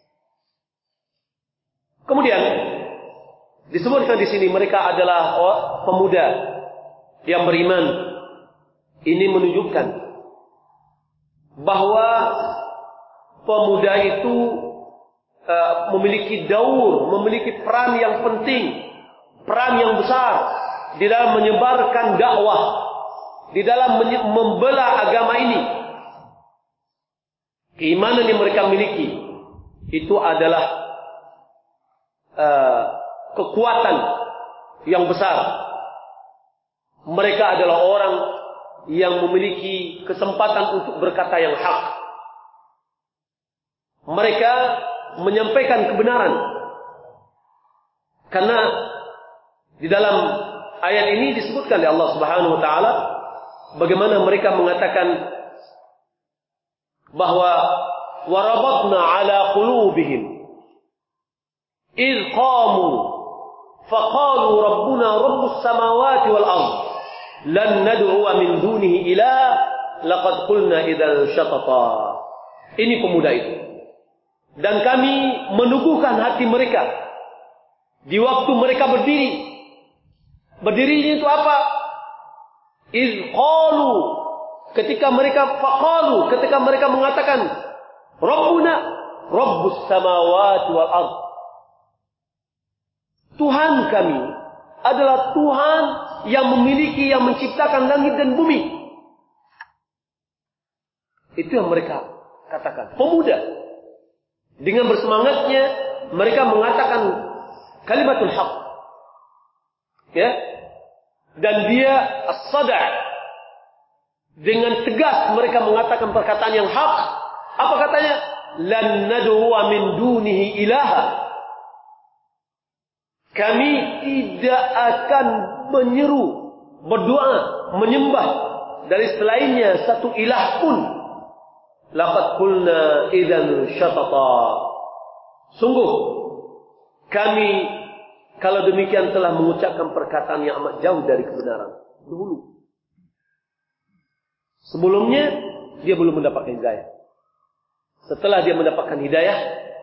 Kemudian disebutkan di sini mereka adalah oh, pemuda yang beriman. Ini menunjukkan bahwa pemuda itu uh, memiliki daur, memiliki peran yang penting, peran yang besar di dalam menyebarkan dakwah, di dalam menye- membela agama ini. Keimanan yang mereka miliki itu adalah uh, kekuatan yang besar. Mereka adalah orang yang memiliki kesempatan untuk berkata yang hak. Mereka menyampaikan kebenaran. Karena di dalam ayat ini disebutkan oleh Allah Subhanahu wa taala bagaimana mereka mengatakan bahwa warabatna ala qulubihim id qamu faqalu rabbuna rabbus samawati wal ardh lan nad'u min dunihi ilaha laqad qulna idzal syatata. Ini pemuda itu. Dan kami menuguhkan hati mereka di waktu mereka berdiri. Berdiri itu apa? Iz qalu, ketika mereka faqalu, ketika mereka mengatakan Rabbuna Rabbus samawati wal ardh. Tuhan kami adalah Tuhan yang memiliki, yang menciptakan langit dan bumi. Itu yang mereka katakan. Pemuda. Dengan bersemangatnya mereka mengatakan kalimatul haq. Ya. Dan dia as-sada'. Dengan tegas mereka mengatakan perkataan yang hak. Apa katanya? Lan nad'u min dunihi ilaha. Kami tidak akan menyeru, berdoa, menyembah dari selainnya satu ilah pun. Laqad qulna idzan syatata. Sungguh kami kalau demikian telah mengucapkan perkataan yang amat jauh dari kebenaran dulu. Sebelumnya dia belum mendapatkan hidayah. Setelah dia mendapatkan hidayah,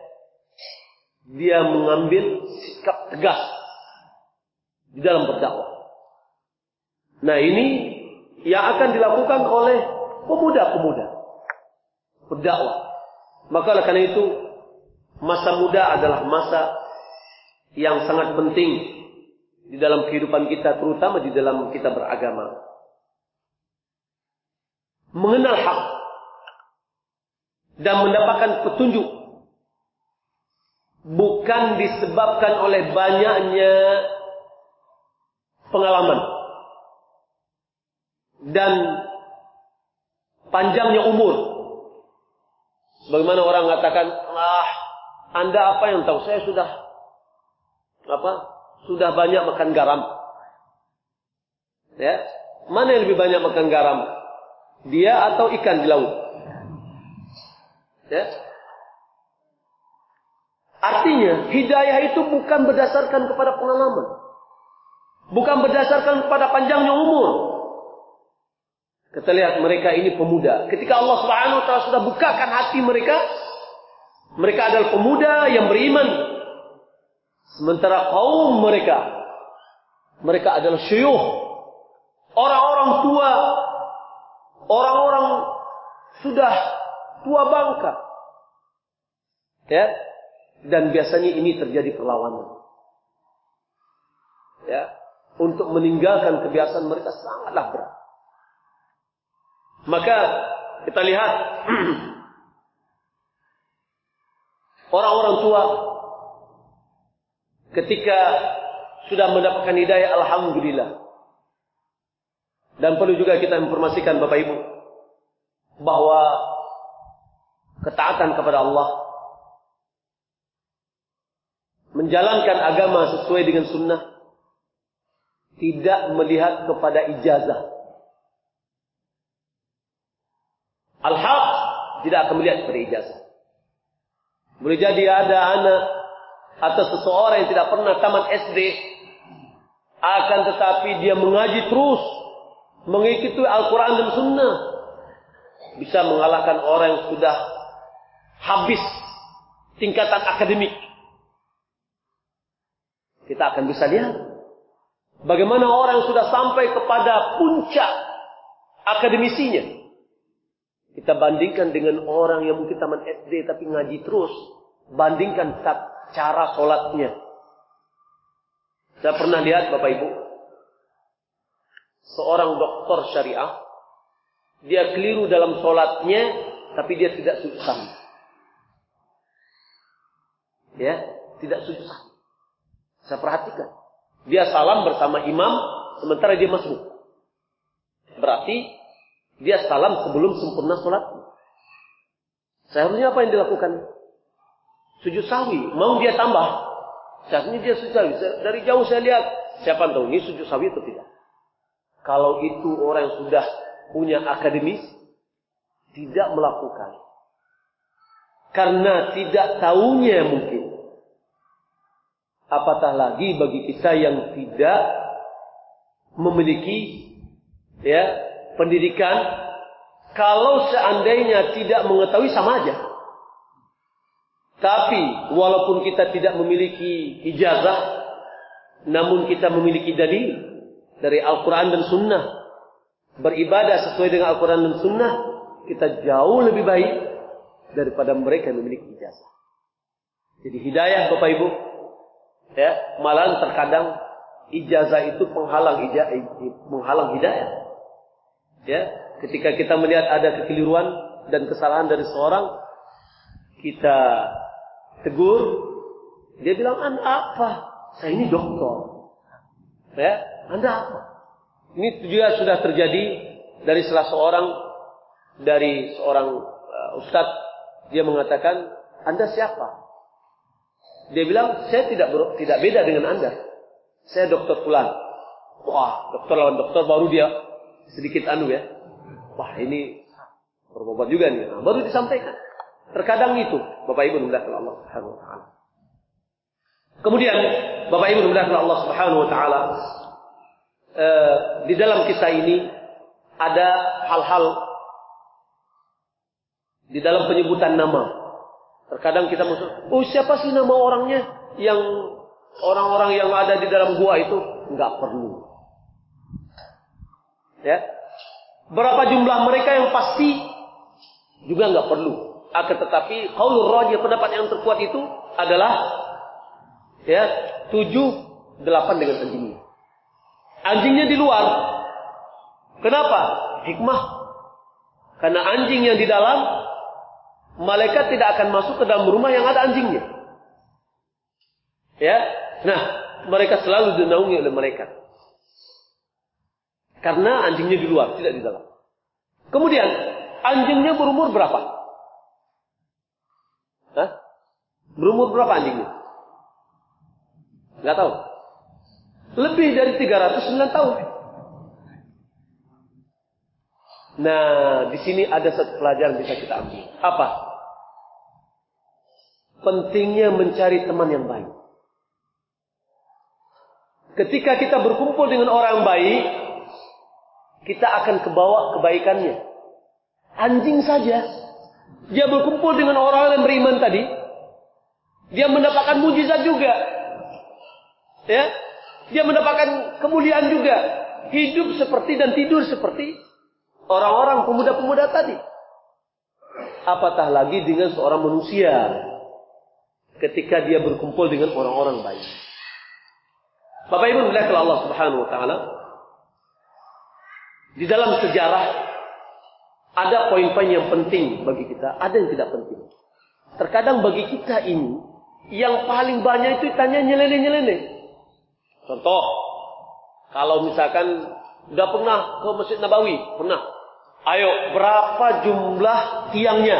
dia mengambil sikap tegas di dalam berdakwah. Nah, ini yang akan dilakukan oleh pemuda-pemuda berdakwah. Maka oleh karena itu masa muda adalah masa yang sangat penting di dalam kehidupan kita, terutama di dalam kita beragama. Mengenal hak dan mendapatkan petunjuk bukan disebabkan oleh banyaknya pengalaman dan panjangnya umur. Bagaimana orang mengatakan, ah, Anda apa yang tahu? Saya sudah apa? Sudah banyak makan garam. Ya, mana yang lebih banyak makan garam? Dia atau ikan di laut? Ya. Artinya, hidayah itu bukan berdasarkan kepada pengalaman. Bukan berdasarkan kepada panjangnya umur. Kita lihat mereka ini pemuda. Ketika Allah Subhanahu wa taala sudah bukakan hati mereka, mereka adalah pemuda yang beriman. Sementara kaum mereka, mereka adalah syuyukh, orang-orang tua, orang-orang sudah tua bangka. Ya. Dan biasanya ini terjadi perlawanan. Ya, untuk meninggalkan kebiasaan mereka sangatlah berat. Maka kita lihat orang-orang tua ketika sudah mendapatkan hidayah, alhamdulillah. Dan perlu juga kita informasikan Bapak Ibu bahwa ketaatan kepada Allah, menjalankan agama sesuai dengan sunnah, tidak melihat kepada ijazah. Al-haq tidak akan melihat kepada ijazah. Boleh jadi ada anak atau seseorang yang tidak pernah tamat S D, akan tetapi dia mengaji terus, mengikuti Al-Quran dan Sunnah, bisa mengalahkan orang yang sudah habis tingkatan akademik. Kita akan bisa lihat bagaimana orang yang sudah sampai kepada puncak akademisinya. Kita bandingkan dengan orang yang mungkin tamat S D tapi ngaji terus. Bandingkan cara sholatnya. Saya pernah lihat Bapak Ibu, seorang doktor syariah, dia keliru dalam sholatnya, tapi dia tidak sujud sahwi. Ya, tidak sujud sahwi. Saya perhatikan. Dia salam bersama imam, sementara dia masuk. Berarti, dia salam sebelum sempurna sholatnya. Seharusnya apa yang dilakukan? Sujud sahwi. Mau dia tambah? Seharusnya dia sujud sahwi. Dari jauh saya lihat, siapa tahu ini sujud sahwi atau tidak. Kalau itu orang yang sudah punya akademis, tidak melakukan. Karena tidak tahunya mungkin. Apatah lagi bagi kita yang tidak memiliki ya pendidikan, kalau seandainya tidak mengetahui sama aja. Tapi walaupun kita tidak memiliki ijazah, namun kita memiliki dalil dari Al-Quran dan Sunnah, beribadah sesuai dengan Al-Quran dan Sunnah, kita jauh lebih baik daripada mereka yang memiliki ijazah. Jadi hidayah Bapak Ibu, ya, malahan terkadang ijazah itu penghalang ijazah, menghalang hidayah. Ya, ketika kita melihat ada kekeliruan dan kesalahan dari seorang, kita tegur, dia bilang, "Anda apa? Saya ini dokter." Ya, "Anda apa?" Ini juga sudah terjadi dari salah seorang dari seorang uh, ustadz, dia mengatakan, "Anda siapa?" Dia bilang, "Saya tidak ber, tidak beda dengan Anda. Saya dokter fulan." Wah, dokter lawan dokter, baru dia sedikit anu ya. Wah, ini berobat juga nih. Nah, baru disampaikan. Terkadang itu, Bapak Ibu dimuliakan Allah Subhanahu wa taala. Kemudian, Bapak Ibu dimuliakan Allah Subhanahu wa taala, eh, di dalam kisah ini ada hal-hal di dalam penyebutan nama. Terkadang kita maksud, oh siapa sih nama orangnya yang orang-orang yang ada di dalam gua itu? Enggak perlu. Ya. Berapa jumlah mereka yang pasti juga enggak perlu. Akan tetapi qaulur rajih, pendapat yang terkuat itu adalah ya, tujuh, delapan dengan anjingnya. Anjingnya di luar. Kenapa? Hikmah. Karena anjing yang di dalam, malaikat tidak akan masuk ke dalam rumah yang ada anjingnya. Ya, nah mereka selalu dinaungi oleh malaikat. Karena anjingnya di luar, tidak di dalam. Kemudian anjingnya berumur berapa? Hah? Berumur berapa anjingnya? Enggak tahu. Lebih dari tiga ratus sembilan tahun. Nah, di sini ada satu pelajaran bisa kita ambil. Apa? pentingnya mencari teman yang baik. Ketika kita berkumpul dengan orang baik, kita akan kebawa kebaikannya. Anjing saja, dia berkumpul dengan orang yang beriman tadi, dia mendapatkan mujizat juga. Ya, dia mendapatkan kemuliaan juga. Hidup seperti dan tidur seperti orang-orang pemuda-pemuda tadi. Apatah lagi dengan seorang manusia ketika dia berkumpul dengan orang-orang baik. Bapak Ibu melihat Allah Subhanahu wa taala, di dalam sejarah ada poin-poin yang penting bagi kita, ada yang tidak penting. Terkadang bagi kita ini yang paling banyak itu tanya nyeleneh-nyeleneh. Contoh, kalau misalkan udah pernah ke Masjid Nabawi, pernah. Ayo, berapa jumlah tiangnya?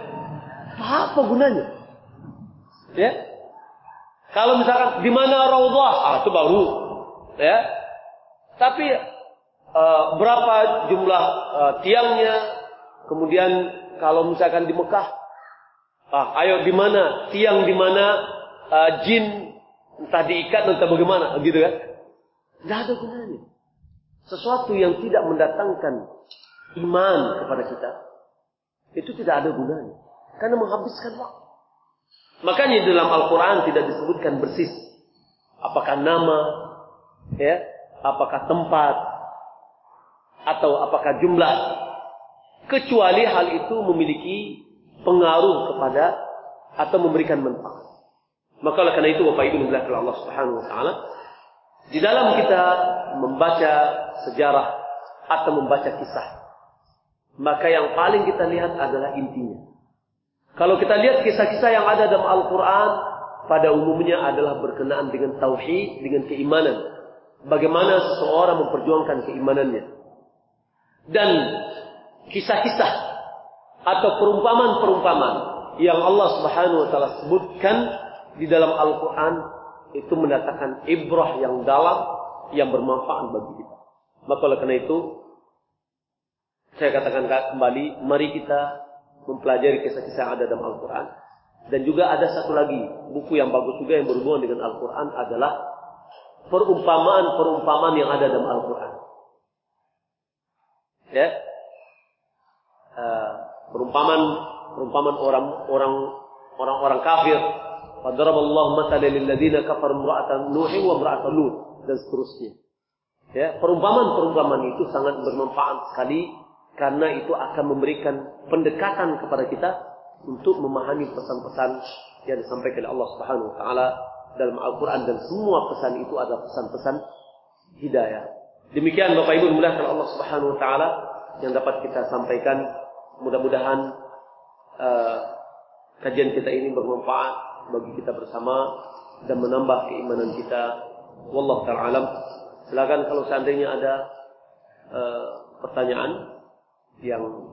Apa gunanya? Ya. Kalau misalkan di mana Raudhah, ah itu baru. Ya. Tapi uh, berapa jumlah uh, tiangnya? Kemudian kalau misalkan di Mekah, ah ayo di mana tiang di mana uh, jin entah diikat entah bagaimana, gitu kan? Tidak ada gunanya. Sesuatu yang tidak mendatangkan iman kepada kita, itu tidak ada gunanya. Karena menghabiskan waktu. Makanya dalam Al-Quran tidak disebutkan persis apakah nama, ya, apakah tempat, atau apakah jumlah. Kecuali hal itu memiliki pengaruh kepada atau memberikan manfaat. Maka oleh karena itu Bapak Ibu dimuliakan Allah Subhanahu wa taala, di dalam kita membaca sejarah atau membaca kisah, maka yang paling kita lihat adalah intinya. Kalau kita lihat kisah-kisah yang ada dalam Al-Quran, pada umumnya adalah berkenaan dengan tauhid, dengan keimanan. Bagaimana seseorang memperjuangkan keimanannya. Dan kisah-kisah atau perumpamaan-perumpamaan yang Allah Subhanahu wa taala sebutkan di dalam Al-Quran itu mendatangkan ibrah yang dalam, yang bermanfaat bagi kita. Maka oleh karena itu saya katakan kembali, mari kita mempelajari kisah-kisah yang ada dalam Al-Quran. Dan juga ada satu lagi buku yang bagus juga yang berhubungan dengan Al-Quran adalah perumpamaan-perumpamaan yang ada dalam Al-Quran. Ya, uh, perumpamaan perumpamaan orang-orang orang-orang kafir. Fadaraballahu mathalan lil ladzina kafaru imra'atan Nuhin wa imra'atan Lut, dan seterusnya. Ya, perumpamaan-perumpamaan itu sangat bermanfaat sekali. Karena itu akan memberikan pendekatan kepada kita untuk memahami pesan-pesan yang disampaikan oleh Allah Subhanahu wa taala dalam Al-Quran, dan semua pesan itu adalah pesan-pesan hidayah. Demikian Bapak Ibu dimuliakan Allah Subhanahu wa taala yang dapat kita sampaikan. Mudah-mudahan uh, kajian kita ini bermanfaat bagi kita bersama dan menambah keimanan kita. Wallahu ta'ala alam. Silakan kalau seandainya ada uh, pertanyaan yang